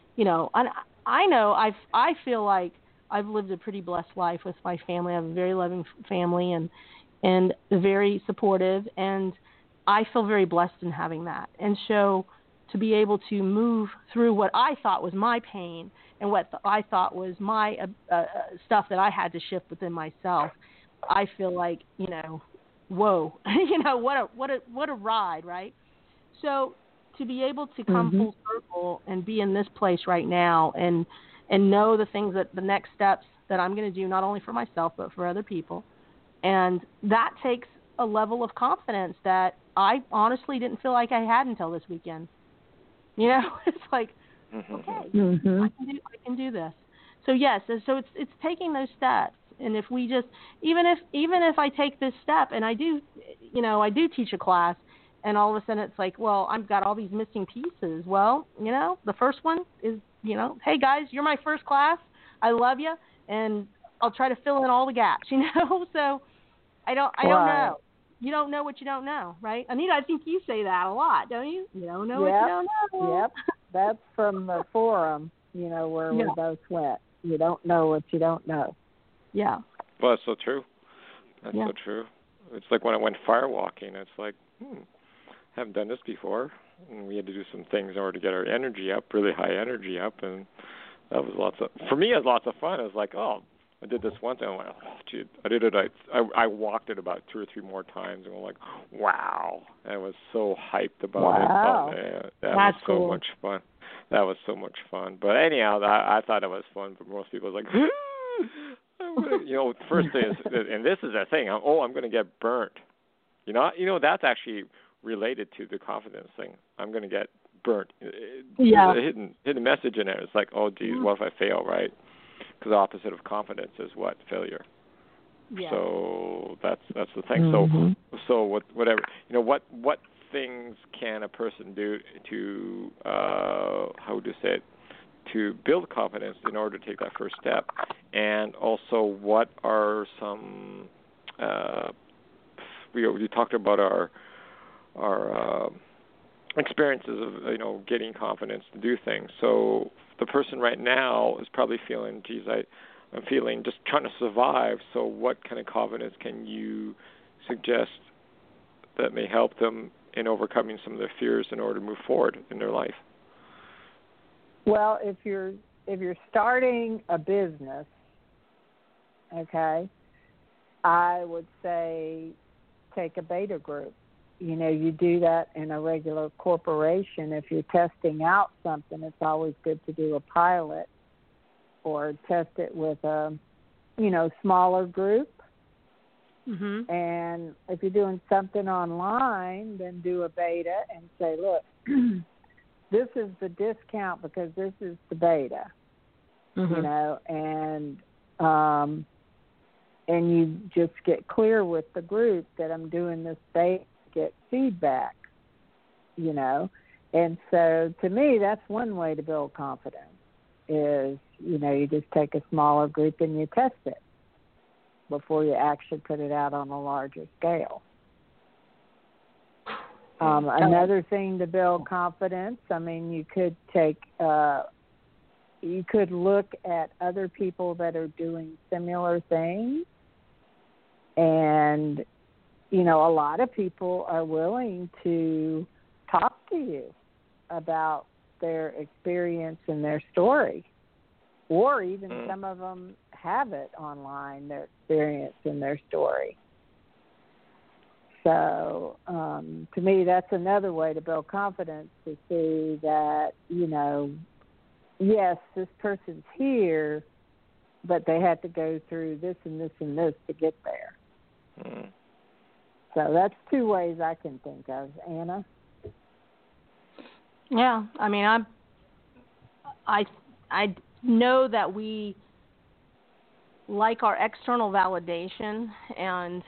I feel like I've lived a pretty blessed life with my family. I have a very loving family and very supportive, and I feel very blessed in having that. And so to be able to move through what I thought was my pain and what I thought was my stuff that I had to shift within myself, I feel like, whoa, what a ride, right? So to be able to come full circle and be in this place right now and know the things the next steps that I'm going to do, not only for myself, but for other people. And that takes a level of confidence that I honestly didn't feel like I had until this weekend. It's like, okay, I can do this. So yes, so it's taking those steps. And if we just, even if I take this step and I do teach a class, and all of a sudden it's like, well, I've got all these missing pieces. Well, the first one is, hey guys, you're my first class. I love you, and I'll try to fill in all the gaps. So I don't know. You don't know what you don't know, right? Anita, I think you say that a lot, don't you? You don't know what you don't know. Yep. That's from the forum, where we both went. You don't know what you don't know. Yeah. Well, that's so true. That's so true. It's like when I went firewalking, it's like, haven't done this before. And we had to do some things in order to get our energy up, really high energy up, and that was for me, it was lots of fun. It was like, I did this once, and I went, gee, I did it. I walked it about 2 or 3 more times, and I'm like, wow. And I was so hyped about it. Oh, man, that was so much fun. That was so much fun. But anyhow, I thought it was fun, but most people was like, the first thing is, and this is the thing, I'm going to get burnt. That's actually related to the confidence thing. I'm going to get burnt. Yeah. There's a hidden message in there. It's like, oh, geez, what if I fail, right? Because the opposite of confidence is what? Failure. Yeah. So that's the thing. So whatever, what things can a person do to to build confidence in order to take that first step? And also, what are some we talked about our experiences of getting confidence to do things. So the person right now is probably feeling, geez, I'm feeling just trying to survive. So what kind of confidence can you suggest that may help them in overcoming some of their fears in order to move forward in their life? Well, if you're starting a business, okay, I would say take a beta group. You do that in a regular corporation. If you're testing out something, it's always good to do a pilot or test it with a, smaller group. Mm-hmm. And if you're doing something online, then do a beta and say, look, this is the discount because this is the beta, and you just get clear with the group that I'm doing this beta to get feedback, And so to me, that's one way to build confidence is, you just take a smaller group and you test it before you actually put it out on a larger scale. Another thing to build confidence, you could look at other people that are doing similar things. And, a lot of people are willing to talk to you about their experience and their story. Or even some of them have it online, their experience and their story. So to me, that's another way to build confidence, to see that, yes, this person's here, but they had to go through this and this and this to get there. Mm. So that's two ways I can think of. Anna? Yeah, I know that we like our external validation, and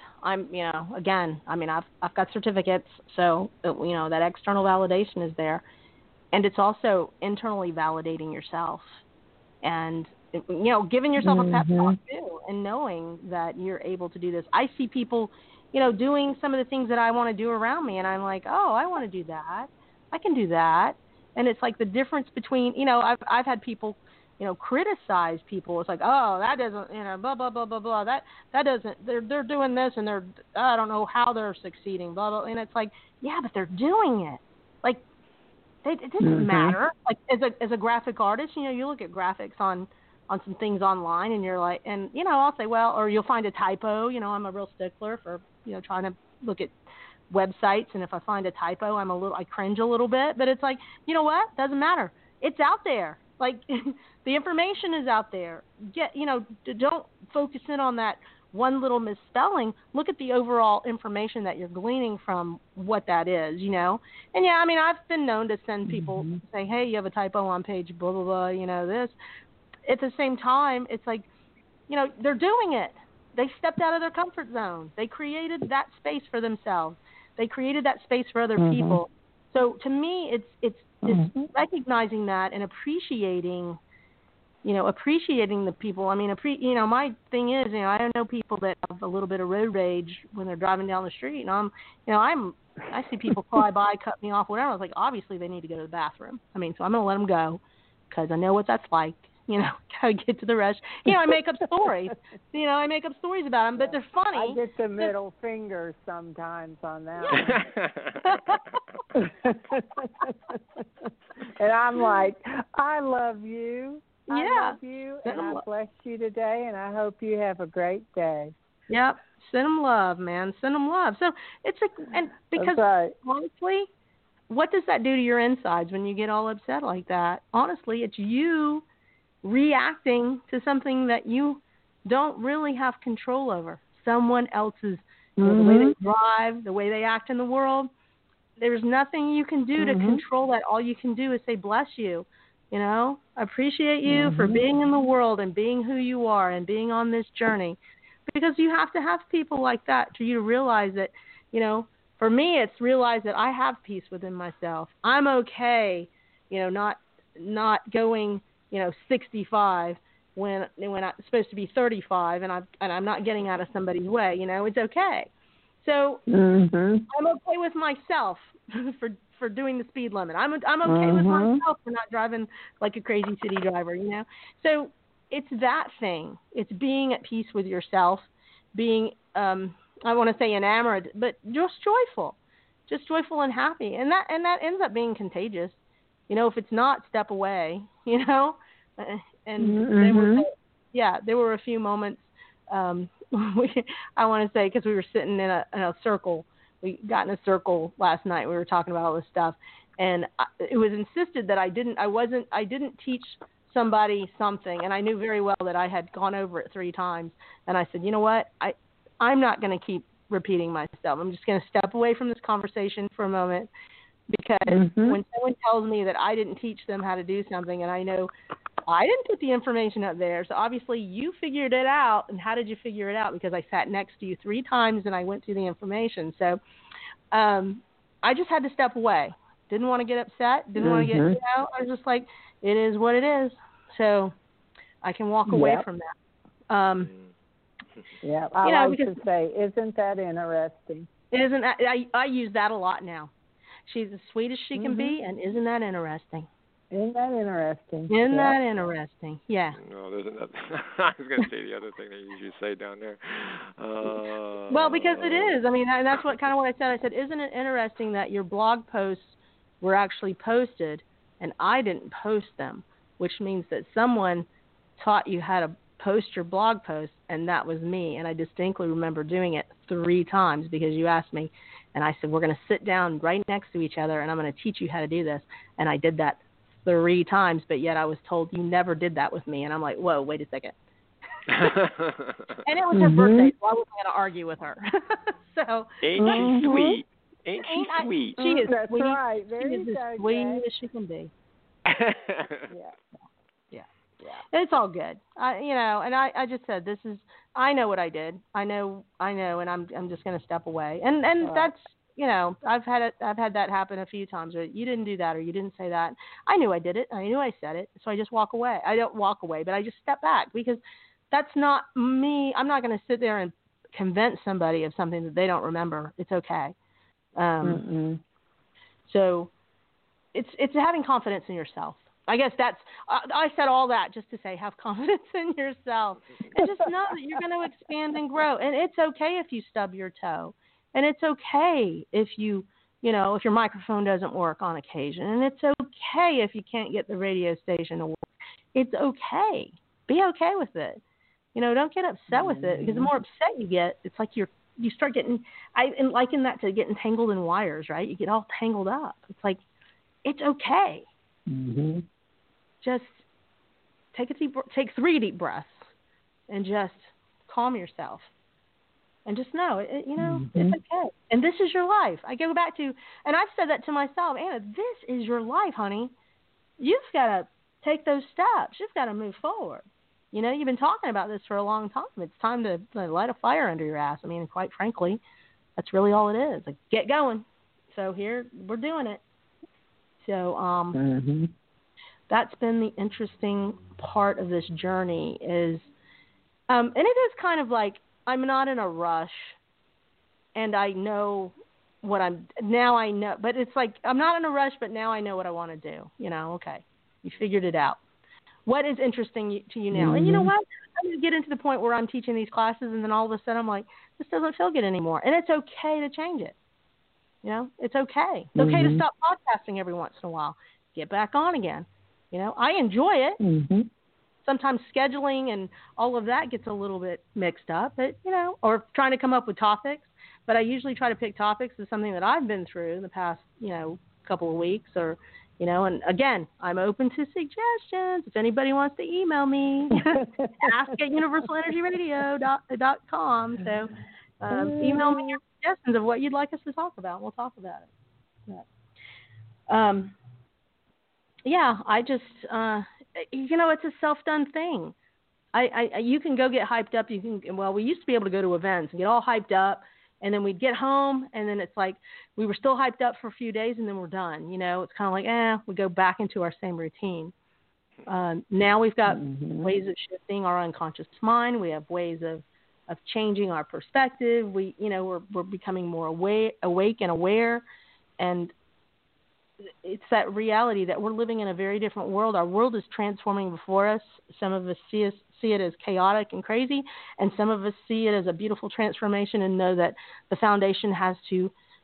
I've got certificates, so that external validation is there, and it's also internally validating yourself, and giving yourself a pep talk too, and knowing that you're able to do this. I see people, doing some of the things that I want to do around me, and I'm like, oh, I want to do that. I can do that, and it's like the difference between, I've had people, criticize people. It's like, oh, that doesn't, blah, blah, blah, blah, blah. That doesn't, they're doing this and I don't know how they're succeeding, blah, blah. And it's like, yeah, but they're doing it. Like, it doesn't matter. Like, as a graphic artist, you look at graphics on some things online and you're like, and, I'll say, well, or you'll find a typo. I'm a real stickler for, trying to look at websites. And if I find a typo, I cringe a little bit, but it's like, you know what? Doesn't matter. It's out there. Like, the information is out there. Don't focus in on that one little misspelling. Look at the overall information that you're gleaning from what that is, And yeah, I've been known to send people say, hey, you have a typo on page blah, blah, blah, this. At the same time, it's like, they're doing it. They stepped out of their comfort zone. They created that space for themselves. They created that space for other people. So to me, it's recognizing that and appreciating the people. My thing is, I know people that have a little bit of road rage when they're driving down the street, and I see people fly by, cut me off, whatever. I was like, obviously they need to go to the bathroom. So I'm going to let them go because I know what that's like. Gotta get to the rest. I make up stories. I make up stories about them, but they're funny. I get the middle finger sometimes on that one. And I'm like, I love you. I love you, and I bless you today, and I hope you have a great day. Yep. Send them love, man. Send them love. So it's because honestly, what does that do to your insides when you get all upset like that? Honestly, it's you reacting to something that you don't really have control over. Someone else's, the way they drive, the way they act in the world. There's nothing you can do to control that. All you can do is say, bless you, appreciate you for being in the world and being who you are and being on this journey. Because you have to have people like that for you to realize that, for me, it's realize that I have peace within myself. I'm okay, not going 65 when I'm supposed to be 35 and I'm not getting out of somebody's way. It's okay. So I'm okay with myself for doing the speed limit. I'm okay with myself for not driving like a crazy city driver. So it's that thing. It's being at peace with yourself, being I want to say enamored, but just joyful. just joyful and happy. And that ends up being contagious. You know, if it's not, step away, you know. And there were a few moments, I want to say, because we were sitting in a circle. We got in a circle last night. We were talking about all this stuff. And it was insisted that I didn't teach somebody something. And I knew very well that I had gone over it 3 times. And I said, you know what? I'm not going to keep repeating myself. I'm just going to step away from this conversation for a moment, because when someone tells me that I didn't teach them how to do something, and I know I didn't put the information up there, so obviously you figured it out. And how did you figure it out? Because I sat next to you 3 times and I went through the information. So I just had to step away. Didn't want to get upset. Didn't want to get, I was just like, it is what it is. So I can walk away from that. I like to say, isn't that interesting? Isn't I use that a lot now. She's as sweet as she can be, and isn't that interesting? Isn't that interesting? Isn't that interesting? Yeah. No, there's another. I was going to say the other thing that you usually say down there. Well, because it is. I mean, and that's what I said. I said, isn't it interesting that your blog posts were actually posted, and I didn't post them, which means that someone taught you how to post your blog post, and that was me. And I distinctly remember doing it 3 times because you asked me, and I said, we're going to sit down right next to each other, and I'm going to teach you how to do this. And I did that 3 times, but yet I was told you never did that with me. And I'm like, whoa, wait a second. And it was her birthday, so I wasn't going to argue with her. So ain't she sweet? Ain't she sweet? She is That's sweet. right. She is as sweet as she can be. Yeah. It's all good. And I just said, this is, I know what I did. I know, and I'm just going to step away. And that's, I've had that happen a few times. Or you didn't do that, or you didn't say that. I knew I did it. I knew I said it. So I just walk away. I don't walk away, but I just step back, because that's not me. I'm not going to sit there and convince somebody of something that they don't remember. It's okay. So it's having confidence in yourself. I guess that's, I said all that just to say, have confidence in yourself, and just know that you're going to expand and grow. And it's okay if you stub your toe, and it's okay if if your microphone doesn't work on occasion, and it's okay if you can't get the radio station to work. It's okay. Be okay with it. Don't get upset with it, because the more upset you get, it's like you start getting, I liken that to getting tangled in wires, right? You get all tangled up. It's like, it's okay. Just take 3 deep breaths and just calm yourself, and just know, it's okay. And this is your life. I go back to, and I've said that to myself, Anna, this is your life, honey. You've got to take those steps. You've got to move forward. You've been talking about this for a long time. It's time to light a fire under your ass. I mean, quite frankly, that's really all it is. Like, get going. So here, we're doing it. So that's been the interesting part of this journey is, and it is kind of like, I'm not in a rush, and I know what I know, but it's like, I'm not in a rush, but now I know what I want to do. Okay, you figured it out. What is interesting to you now? And you know what? I'm going to get into the point where I'm teaching these classes, and then all of a sudden I'm like, this doesn't feel good anymore. And it's okay to change it. It's okay. It's okay to stop podcasting every once in a while. Get back on again. I enjoy it. Sometimes scheduling and all of that gets a little bit mixed up, but, or trying to come up with topics. But I usually try to pick topics of something that I've been through in the past, couple of weeks, or, and again, I'm open to suggestions. If anybody wants to email me, ask@universalenergyradio.com. So email me your suggestions of what you'd like us to talk about. We'll talk about it. I just, it's a self-done thing. You can go get hyped up. We used to be able to go to events and get all hyped up, and then we'd get home, and then it's like we were still hyped up for a few days, and then we're done. It's kind of like, we go back into our same routine. Now we've got ways of shifting our unconscious mind. We have ways of changing our perspective. We're becoming more awake and aware, and it's that reality that we're living in a very different world. Our world is transforming before us. Some of us see it as chaotic and crazy, and some of us see it as a beautiful transformation and know that the foundation has to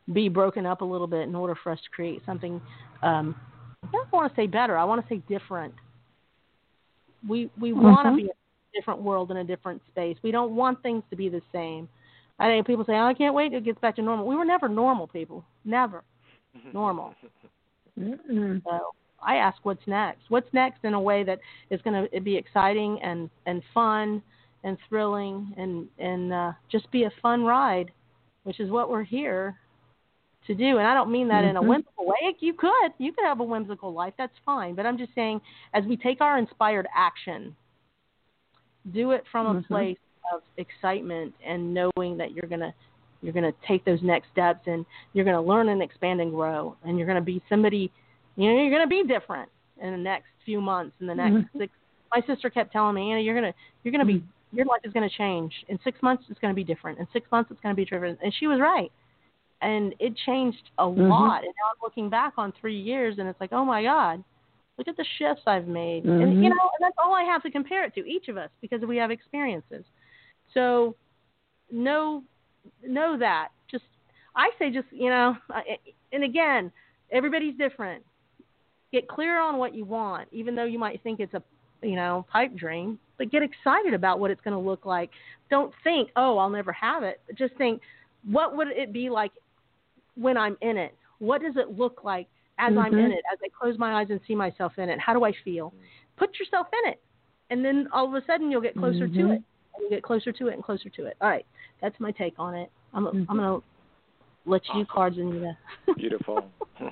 be broken up a little bit in order for us to create something, I don't want to say better, I want to say different. We want to be a different world in a different space. We don't want things to be the same. I think people say, oh, I can't wait till it gets back to normal. We were never normal, people. Never normal. So I ask what's next. What's next in a way that is going to be exciting and fun and thrilling and just be a fun ride, which is what we're here to do. And I don't mean that in a whimsical way. You could have a whimsical life. That's fine. But I'm just saying, as we take our inspired action, do it from a place of excitement and knowing that you're gonna take those next steps and you're gonna learn and expand and grow, and you're gonna be somebody, you're gonna be different in the next few months, in the next 6. My sister kept telling me, Anna, you're gonna be, your life is gonna change. In 6 months, it's gonna be different. In 6 months, it's gonna be different. And she was right. And it changed a lot. And now I'm looking back on 3 years, and it's like, oh my God, look at the shifts I've made. And and that's all I have to compare it to, each of us, because we have experiences. So know that. I say, and again, everybody's different. Get clear on what you want, even though you might think it's a, pipe dream, but get excited about what it's going to look like. Don't think, oh, I'll never have it. Just think, what would it be like when I'm in it? What does it look like as I'm in it, as I close my eyes and see myself in it? How do I feel? Put yourself in it. And then all of a sudden you'll get closer to it. And you get closer to it and closer to it. All right. That's my take on it. I'm going to let you do cards, Anita. Beautiful.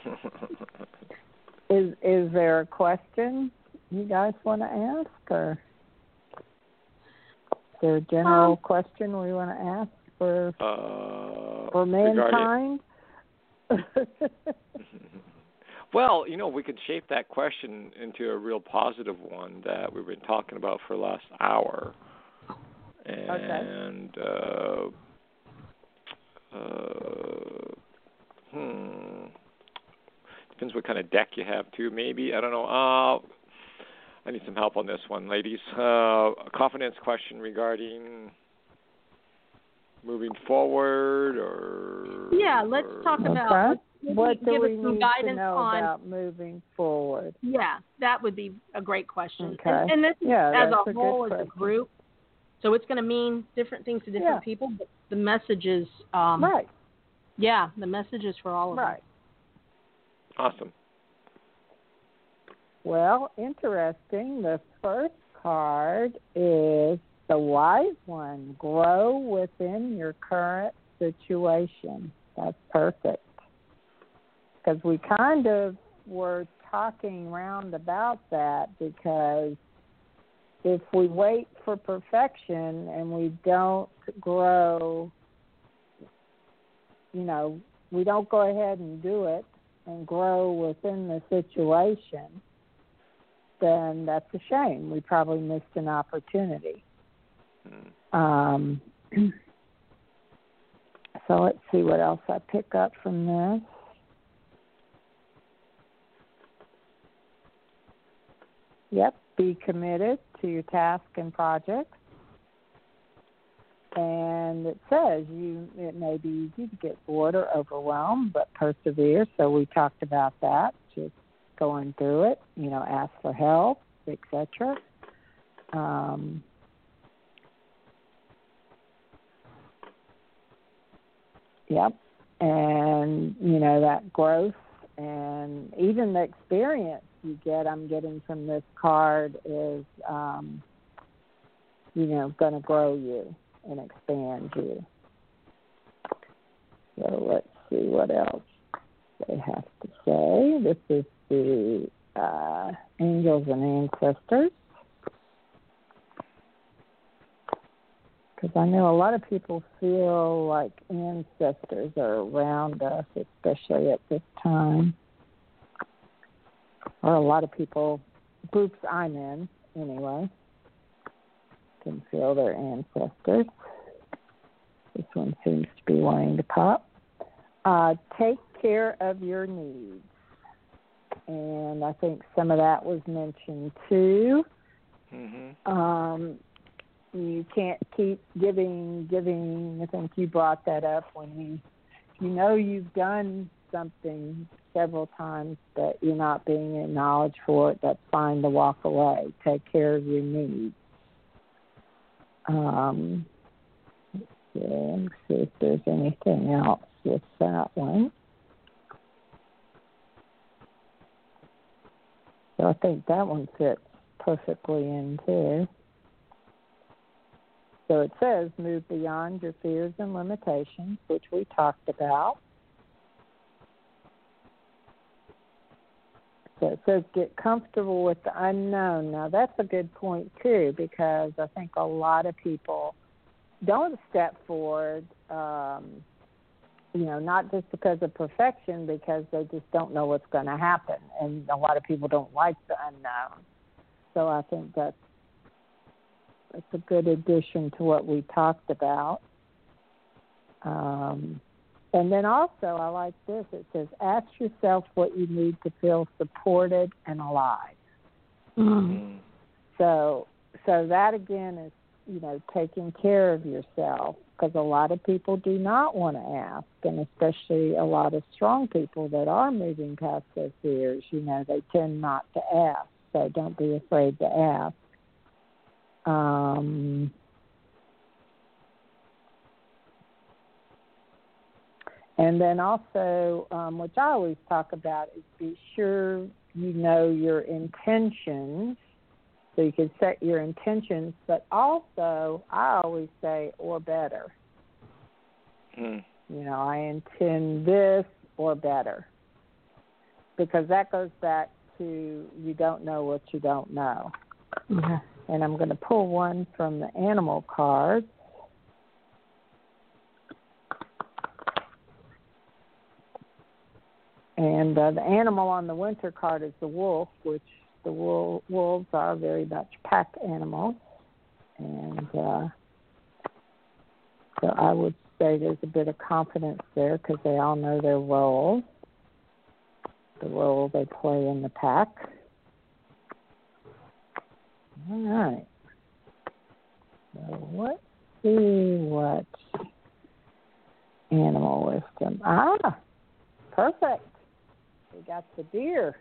Is there a question you guys want to ask, or is there a general question we want to ask for mankind? Well, we could shape that question into a real positive one that we've been talking about for the last hour. And depends what kind of deck you have too. Maybe, I don't know. I need some help on this one, ladies. A confidence question regarding moving forward, or let's talk about. What do we need to know about moving forward? Yeah, that would be a great question. Okay. And this is as a whole, as a group. So it's going to mean different things to different people, but the message is right. Yeah, the message is for all of us. Right. Awesome. Well, interesting. The first card is the Wise One. Grow within your current situation. That's perfect. Because we kind of were talking round about that, because if we wait for perfection and we don't grow, we don't go ahead and do it and grow within the situation, then that's a shame. We probably missed an opportunity. So let's see what else I pick up from this. Yep, be committed to your task and projects. And it says it may be easy to get bored or overwhelmed, but persevere. So we talked about that, just going through it, ask for help, etc. Yep. And, that growth and even the experience you get, I'm getting from this card, is, going to grow you and expand you. So let's see what else they have to say. This is the angels and ancestors. Because I know a lot of people feel like ancestors are around us, especially at this time. Or a lot of people, groups I'm in anyway, can feel their ancestors. This one seems to be wanting to pop. Take care of your needs. And I think some of that was mentioned too. You can't keep giving. I think you brought that up when you know you've done something several times that you're not being acknowledged for it, that's fine to walk away. Take care of your needs. Let's see if there's anything else with that one. So I think that one fits perfectly in too. So it says, move beyond your fears and limitations, which we talked about. So it says, get comfortable with the unknown. Now, that's a good point, too, because I think a lot of people don't step forward, not just because of perfection, because they just don't know what's going to happen. And a lot of people don't like the unknown. So I think that's a good addition to what we talked about. And then also, I like this. It says, ask yourself what you need to feel supported and alive. Mm-hmm. So that, again, is, taking care of yourself, because a lot of people do not want to ask, and especially a lot of strong people that are moving past their fears, they tend not to ask. So don't be afraid to ask. And then also, which I always talk about, is be sure you know your intentions. So you can set your intentions, but also I always say, or better. I intend this or better. Because that goes back to you don't know what you don't know. Mm-hmm. And I'm going to pull one from the animal cards. And the animal on the winter card is the wolf, which the wolves are very much pack animals. And so I would say there's a bit of confidence there because they all know their role, the role they play in the pack. All right. So let's see what animal wisdom. Perfect. We got the deer.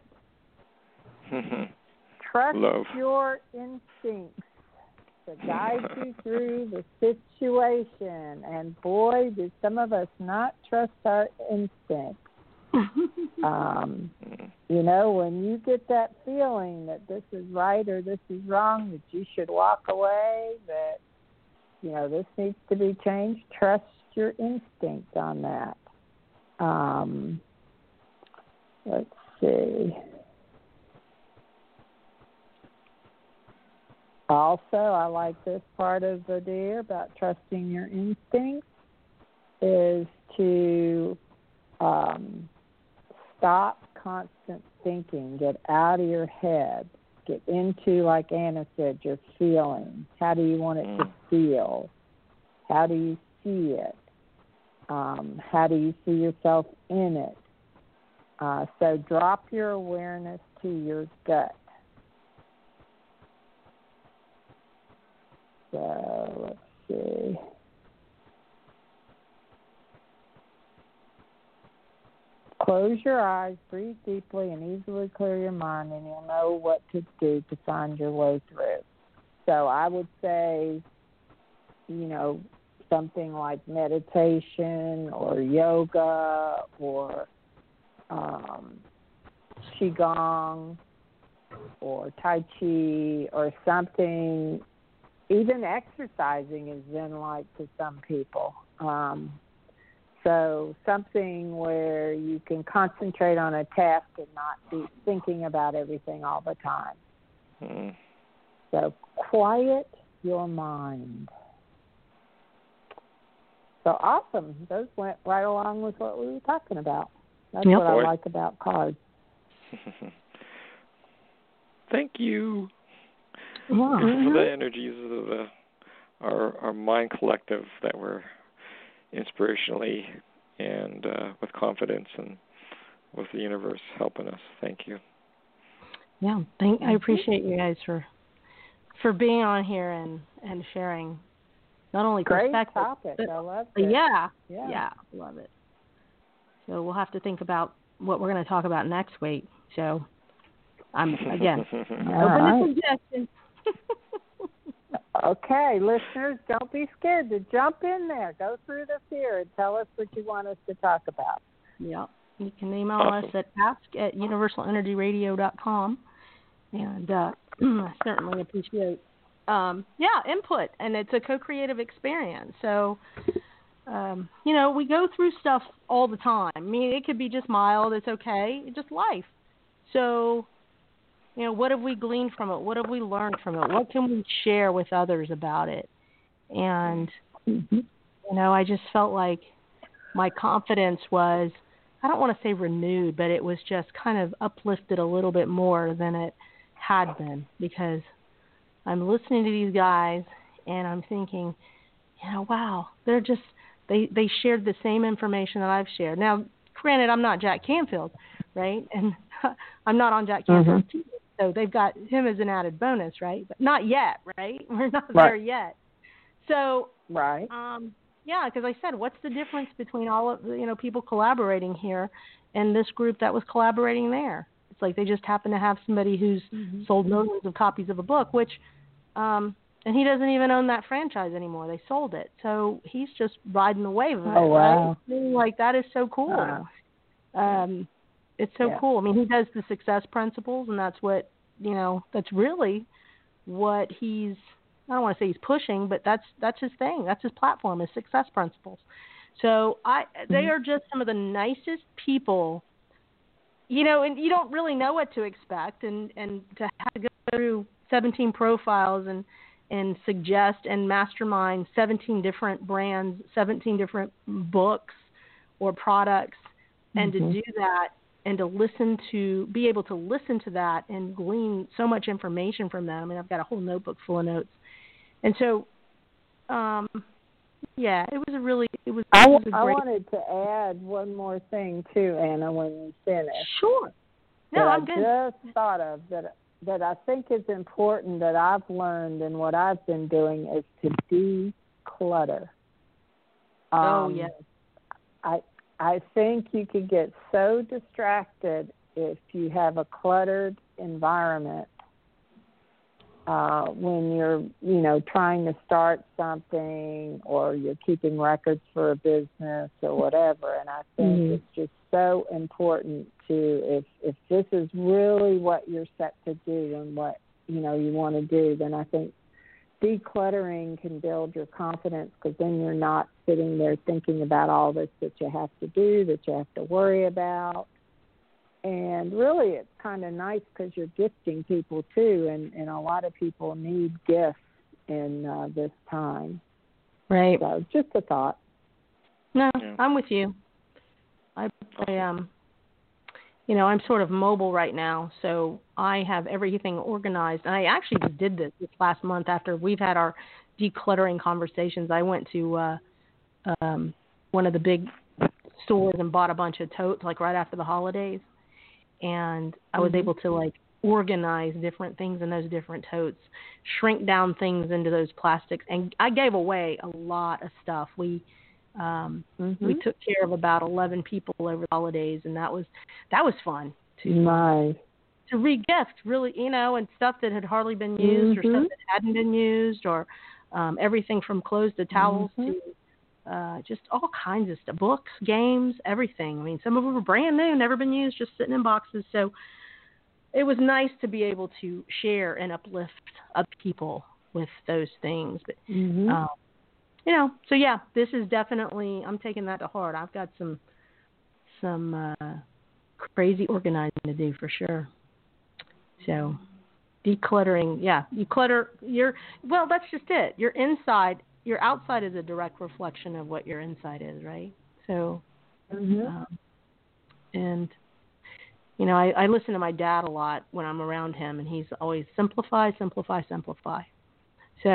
Trust your instincts to guide you through the situation. And boy, do some of us not trust our instincts. When you get that feeling that this is right or this is wrong, that you should walk away, that, this needs to be changed, trust your instinct on that. Let's see. Also, I like this part of the deer about trusting your instincts is to stop constant thinking. Get out of your head. Get into, like Anna said, your feelings. How do you want it to feel? How do you see it? How do you see yourself in it? So drop your awareness to your gut. So let's see. Close your eyes, breathe deeply, and easily clear your mind, and you'll know what to do to find your way through. So I would say, something like meditation or yoga or qigong or tai chi or something. Even exercising is zen-like to some people. So something where you can concentrate on a task and not be thinking about everything all the time. So quiet your mind. So awesome. Those went right along with what we were talking about. That's what I like about cards. Thank you for the energies of our mind collective that we're inspirationally and with confidence and with the universe helping us. Thank you. Yeah, I appreciate you guys for being on here and sharing not only great perspective. Topic. But, I love it. Yeah, love it. So we'll have to think about what we're going to talk about next week. So I'm, again, open to suggestions. Okay, listeners, don't be scared to jump in there. Go through the fear and tell us what you want us to talk about. Yeah. You can email us at ask@universalenergyradio.com. And I certainly appreciate, input. And it's a co-creative experience. So, we go through stuff all the time. I mean, it could be just mild. It's okay. It's just life. So, what have we gleaned from it? What have we learned from it? What can we share with others about it? And, I just felt like my confidence was, I don't want to say renewed, but it was just kind of uplifted a little bit more than it had been, because I'm listening to these guys and I'm thinking, wow, they're just, they shared the same information that I've shared. Now, granted, I'm not Jack Canfield, right? And I'm not on Jack Canfield's team. So they've got him as an added bonus, right? But not yet, right? We're not there yet. So, right. Because I said, what's the difference between all of people collaborating here and this group that was collaborating there? It's like they just happen to have somebody who's sold millions of copies of a book, which, and he doesn't even own that franchise anymore. They sold it, so he's just riding the wave of it. Oh wow! Right? Like that is so cool. Wow. It's so cool. I mean, he does the success principles, and that's what, that's really what he's, I don't want to say he's pushing, but that's his thing. That's his platform, is success principles. So they are just some of the nicest people, and you don't really know what to expect, and to have to go through 17 profiles and suggest and mastermind 17 different brands, 17 different books or products, and to do that, and to be able to listen to that and glean so much information from that. I mean, I've got a whole notebook full of notes. And so, it was a great... I wanted to add one more thing too, Anna, when you finish. Sure. No, I'm good. I just thought of that I think is important, that I've learned, and what I've been doing is to declutter. Yes. I think you could get so distracted if you have a cluttered environment when you're, trying to start something, or you're keeping records for a business or whatever. And I think it's just so important to, if this is really what you're set to do and what, you want to do, then I think decluttering can build your confidence, because then you're not sitting there thinking about all this that you have to do, that you have to worry about. And really, it's kind of nice because you're gifting people too, and a lot of people need gifts in this time. Right. So just a thought. No, I'm with you. I'm sort of mobile right now, so I have everything organized. And I actually just did this last month after we've had our decluttering conversations. I went to one of the big stores and bought a bunch of totes, like right after the holidays. And I was able to organize different things in those different totes, shrink down things into those plastics. And I gave away a lot of stuff. We took care of about 11 people over the holidays, and that was fun to re-gift, really, and stuff that had hardly been used or stuff that hadn't been used, or everything from clothes to towels to just all kinds of stuff, books, games, everything. I mean, some of them were brand new, never been used, just sitting in boxes. So it was nice to be able to share and uplift other people with those things. But, this is definitely, I'm taking that to heart. I've got some crazy organizing to do for sure. So decluttering, you clutter that's just it. Your outside is a direct reflection of what your inside is, right? So, I listen to my dad a lot when I'm around him, and he's always simplify, simplify, simplify. So,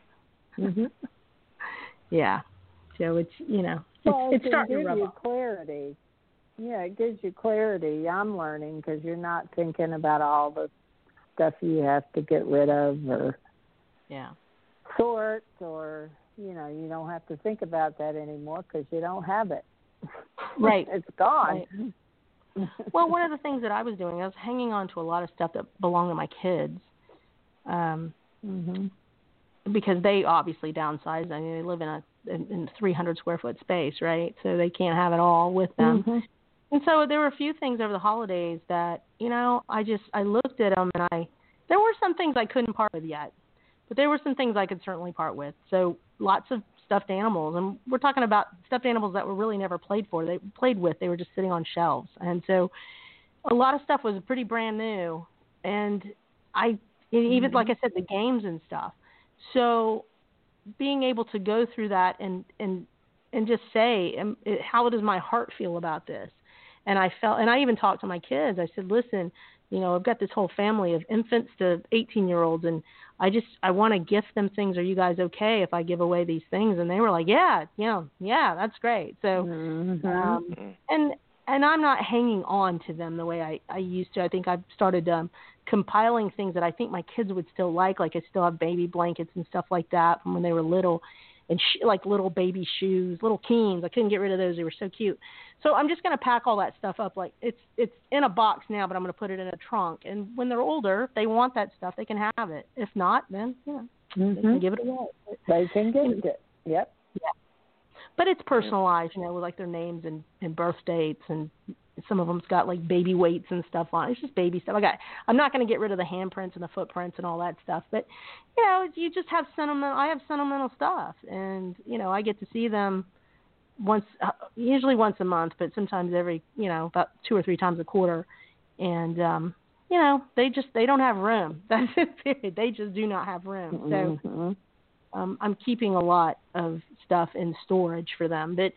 So it's, it's starting to rub off. Clarity. Yeah, it gives you clarity. I'm learning, because you're not thinking about all the stuff you have to get rid of or sort, or, you don't have to think about that anymore because you don't have it. Right. It's gone. Right. Well, one of the things that I was doing, I was hanging on to a lot of stuff that belonged to my kids. Because they obviously downsized. I mean, they live in a 300 square foot space, right? So they can't have it all with them. And so there were a few things over the holidays that, I looked at them and there were some things I couldn't part with yet, but there were some things I could certainly part with. So lots of stuffed animals, and we're talking about stuffed animals that were really never played with. They were just sitting on shelves. And so a lot of stuff was pretty brand new. And even like I said, the games and stuff. So being able to go through that and just say, how does my heart feel about this? And I even talked to my kids. I said, listen, I've got this whole family of infants to 18-year-olds, and I want to gift them things. Are you guys okay if I give away these things? And they were like, yeah, that's great. So, and I'm not hanging on to them the way I used to. I think I've started compiling things that I think my kids would still like I still have baby blankets and stuff like that from when they were little, and like little baby shoes, little Keens. I couldn't get rid of those. They were so cute. So I'm just going to pack all that stuff up. Like it's in a box now, but I'm going to put it in a trunk. And when they're older, if they want that stuff, they can have it. If not, then they can give it away. They can give it. Yep. Yeah. But it's personalized, with like their names and birth dates, and some of them's got like baby weights and stuff on it. It's just baby stuff. I'm not going to get rid of the handprints and the footprints and all that stuff. But you just have I have sentimental stuff, and I get to see them usually once a month, but sometimes every about 2 or 3 times a quarter, and they don't have room. That's it. They just do not have room. So. I'm keeping a lot of stuff in storage for them. But,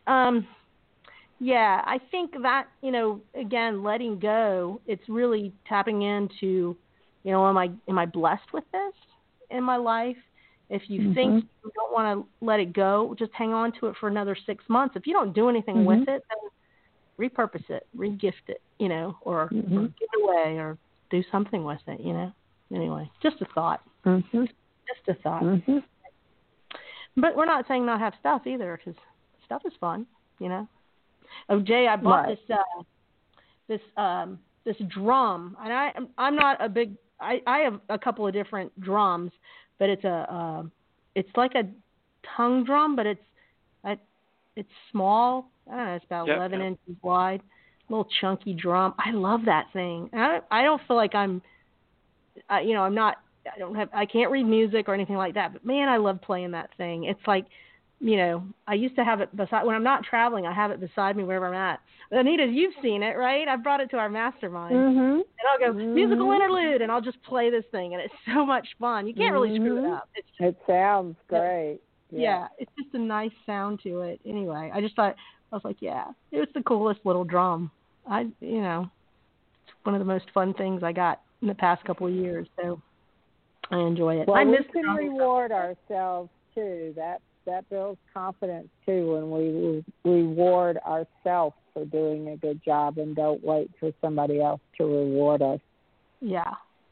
I think that, again, letting go, it's really tapping into, am I blessed with this in my life? If you think you don't want to let it go, just hang on to it for another 6 months. If you don't do anything with it, then repurpose it, re-gift it, or give it away or do something with it, Anyway, just a thought. Just a thought. But we're not saying not have stuff either, because stuff is fun, Oh, Jay, I bought this drum, and I'm not a big. I have a couple of different drums, but it's like a tongue drum, but it's small. I don't know, it's about 11 inches wide, little chunky drum. I love that thing. I don't feel like I'm not. I can't read music or anything like that, but man, I love playing that thing. It's like, I used to have it beside, when I'm not traveling, I have it beside me wherever I'm at. Anita, you've seen it, right? I've brought it to our mastermind, and I'll go musical interlude, and I'll just play this thing, and it's so much fun. You can't really screw it up. It sounds great. Yeah, it's just a nice sound to it. Anyway, I was like, it was the coolest little drum. It's one of the most fun things I got in the past couple of years, so I enjoy it. Well, we can reward ourselves too. That builds confidence too when we reward ourselves for doing a good job and don't wait for somebody else to reward us. Yeah.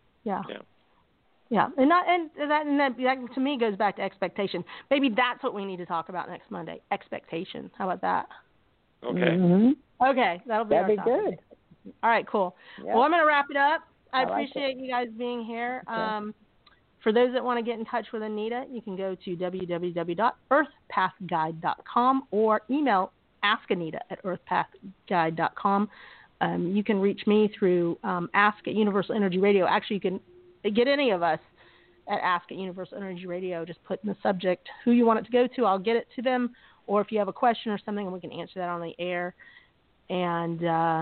And that to me goes back to expectation. Maybe that's what we need to talk about next Monday. Expectation. How about that? Okay. Okay, that'd be good. All right, cool. Yep. Well, I'm going to wrap it up. I appreciate you guys being here. Okay. For those that want to get in touch with Anita, you can go to www.earthpathguide.com or email askanita@earthpathguide.com. You can reach me through Ask at Universal Energy Radio. Actually, you can get any of us at Ask at Universal Energy Radio. Just put in the subject who you want it to go to. I'll get it to them. Or if you have a question or something, we can answer that on the air. And,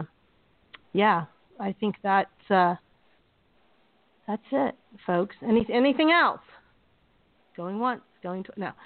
I think that's it, folks. Anything else? Going once, going twice. No.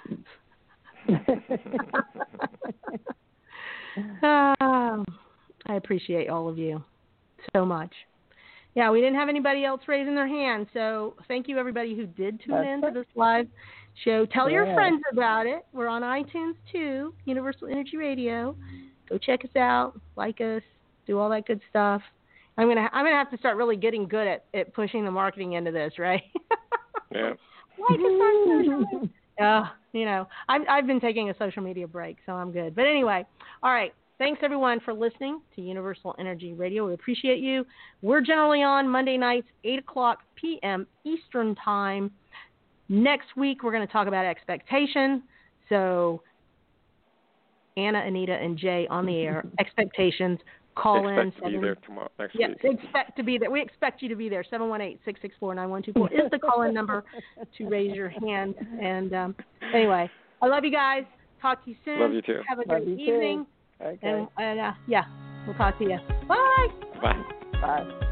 I appreciate all of you so much. Yeah, we didn't have anybody else raising their hand, so thank you everybody who did tune in to this live show. Tell your friends about it. We're on iTunes too, Universal Energy Radio. Go check us out, like us, do all that good stuff. I'm gonna have to start really getting good at pushing the marketing into this, right? Yeah. Like us on social media. I've been taking a social media break, so I'm good. But anyway, all right. thanks, everyone, for listening to Universal Energy Radio. We appreciate you. We're generally on Monday nights, 8 o'clock p.m. Eastern Time. Next week, we're going to talk about expectation. So, Anna, Anita, and Jay on the air. Expectations. Call in. Expect to be there tomorrow, next week. Expect to be there. We expect you to be there. 718-664-9124 is the call-in number to raise your hand. And anyway, I love you guys. Talk to you soon. Love you too. Have a great evening. Okay. And we'll talk to you. Bye. Bye. Bye.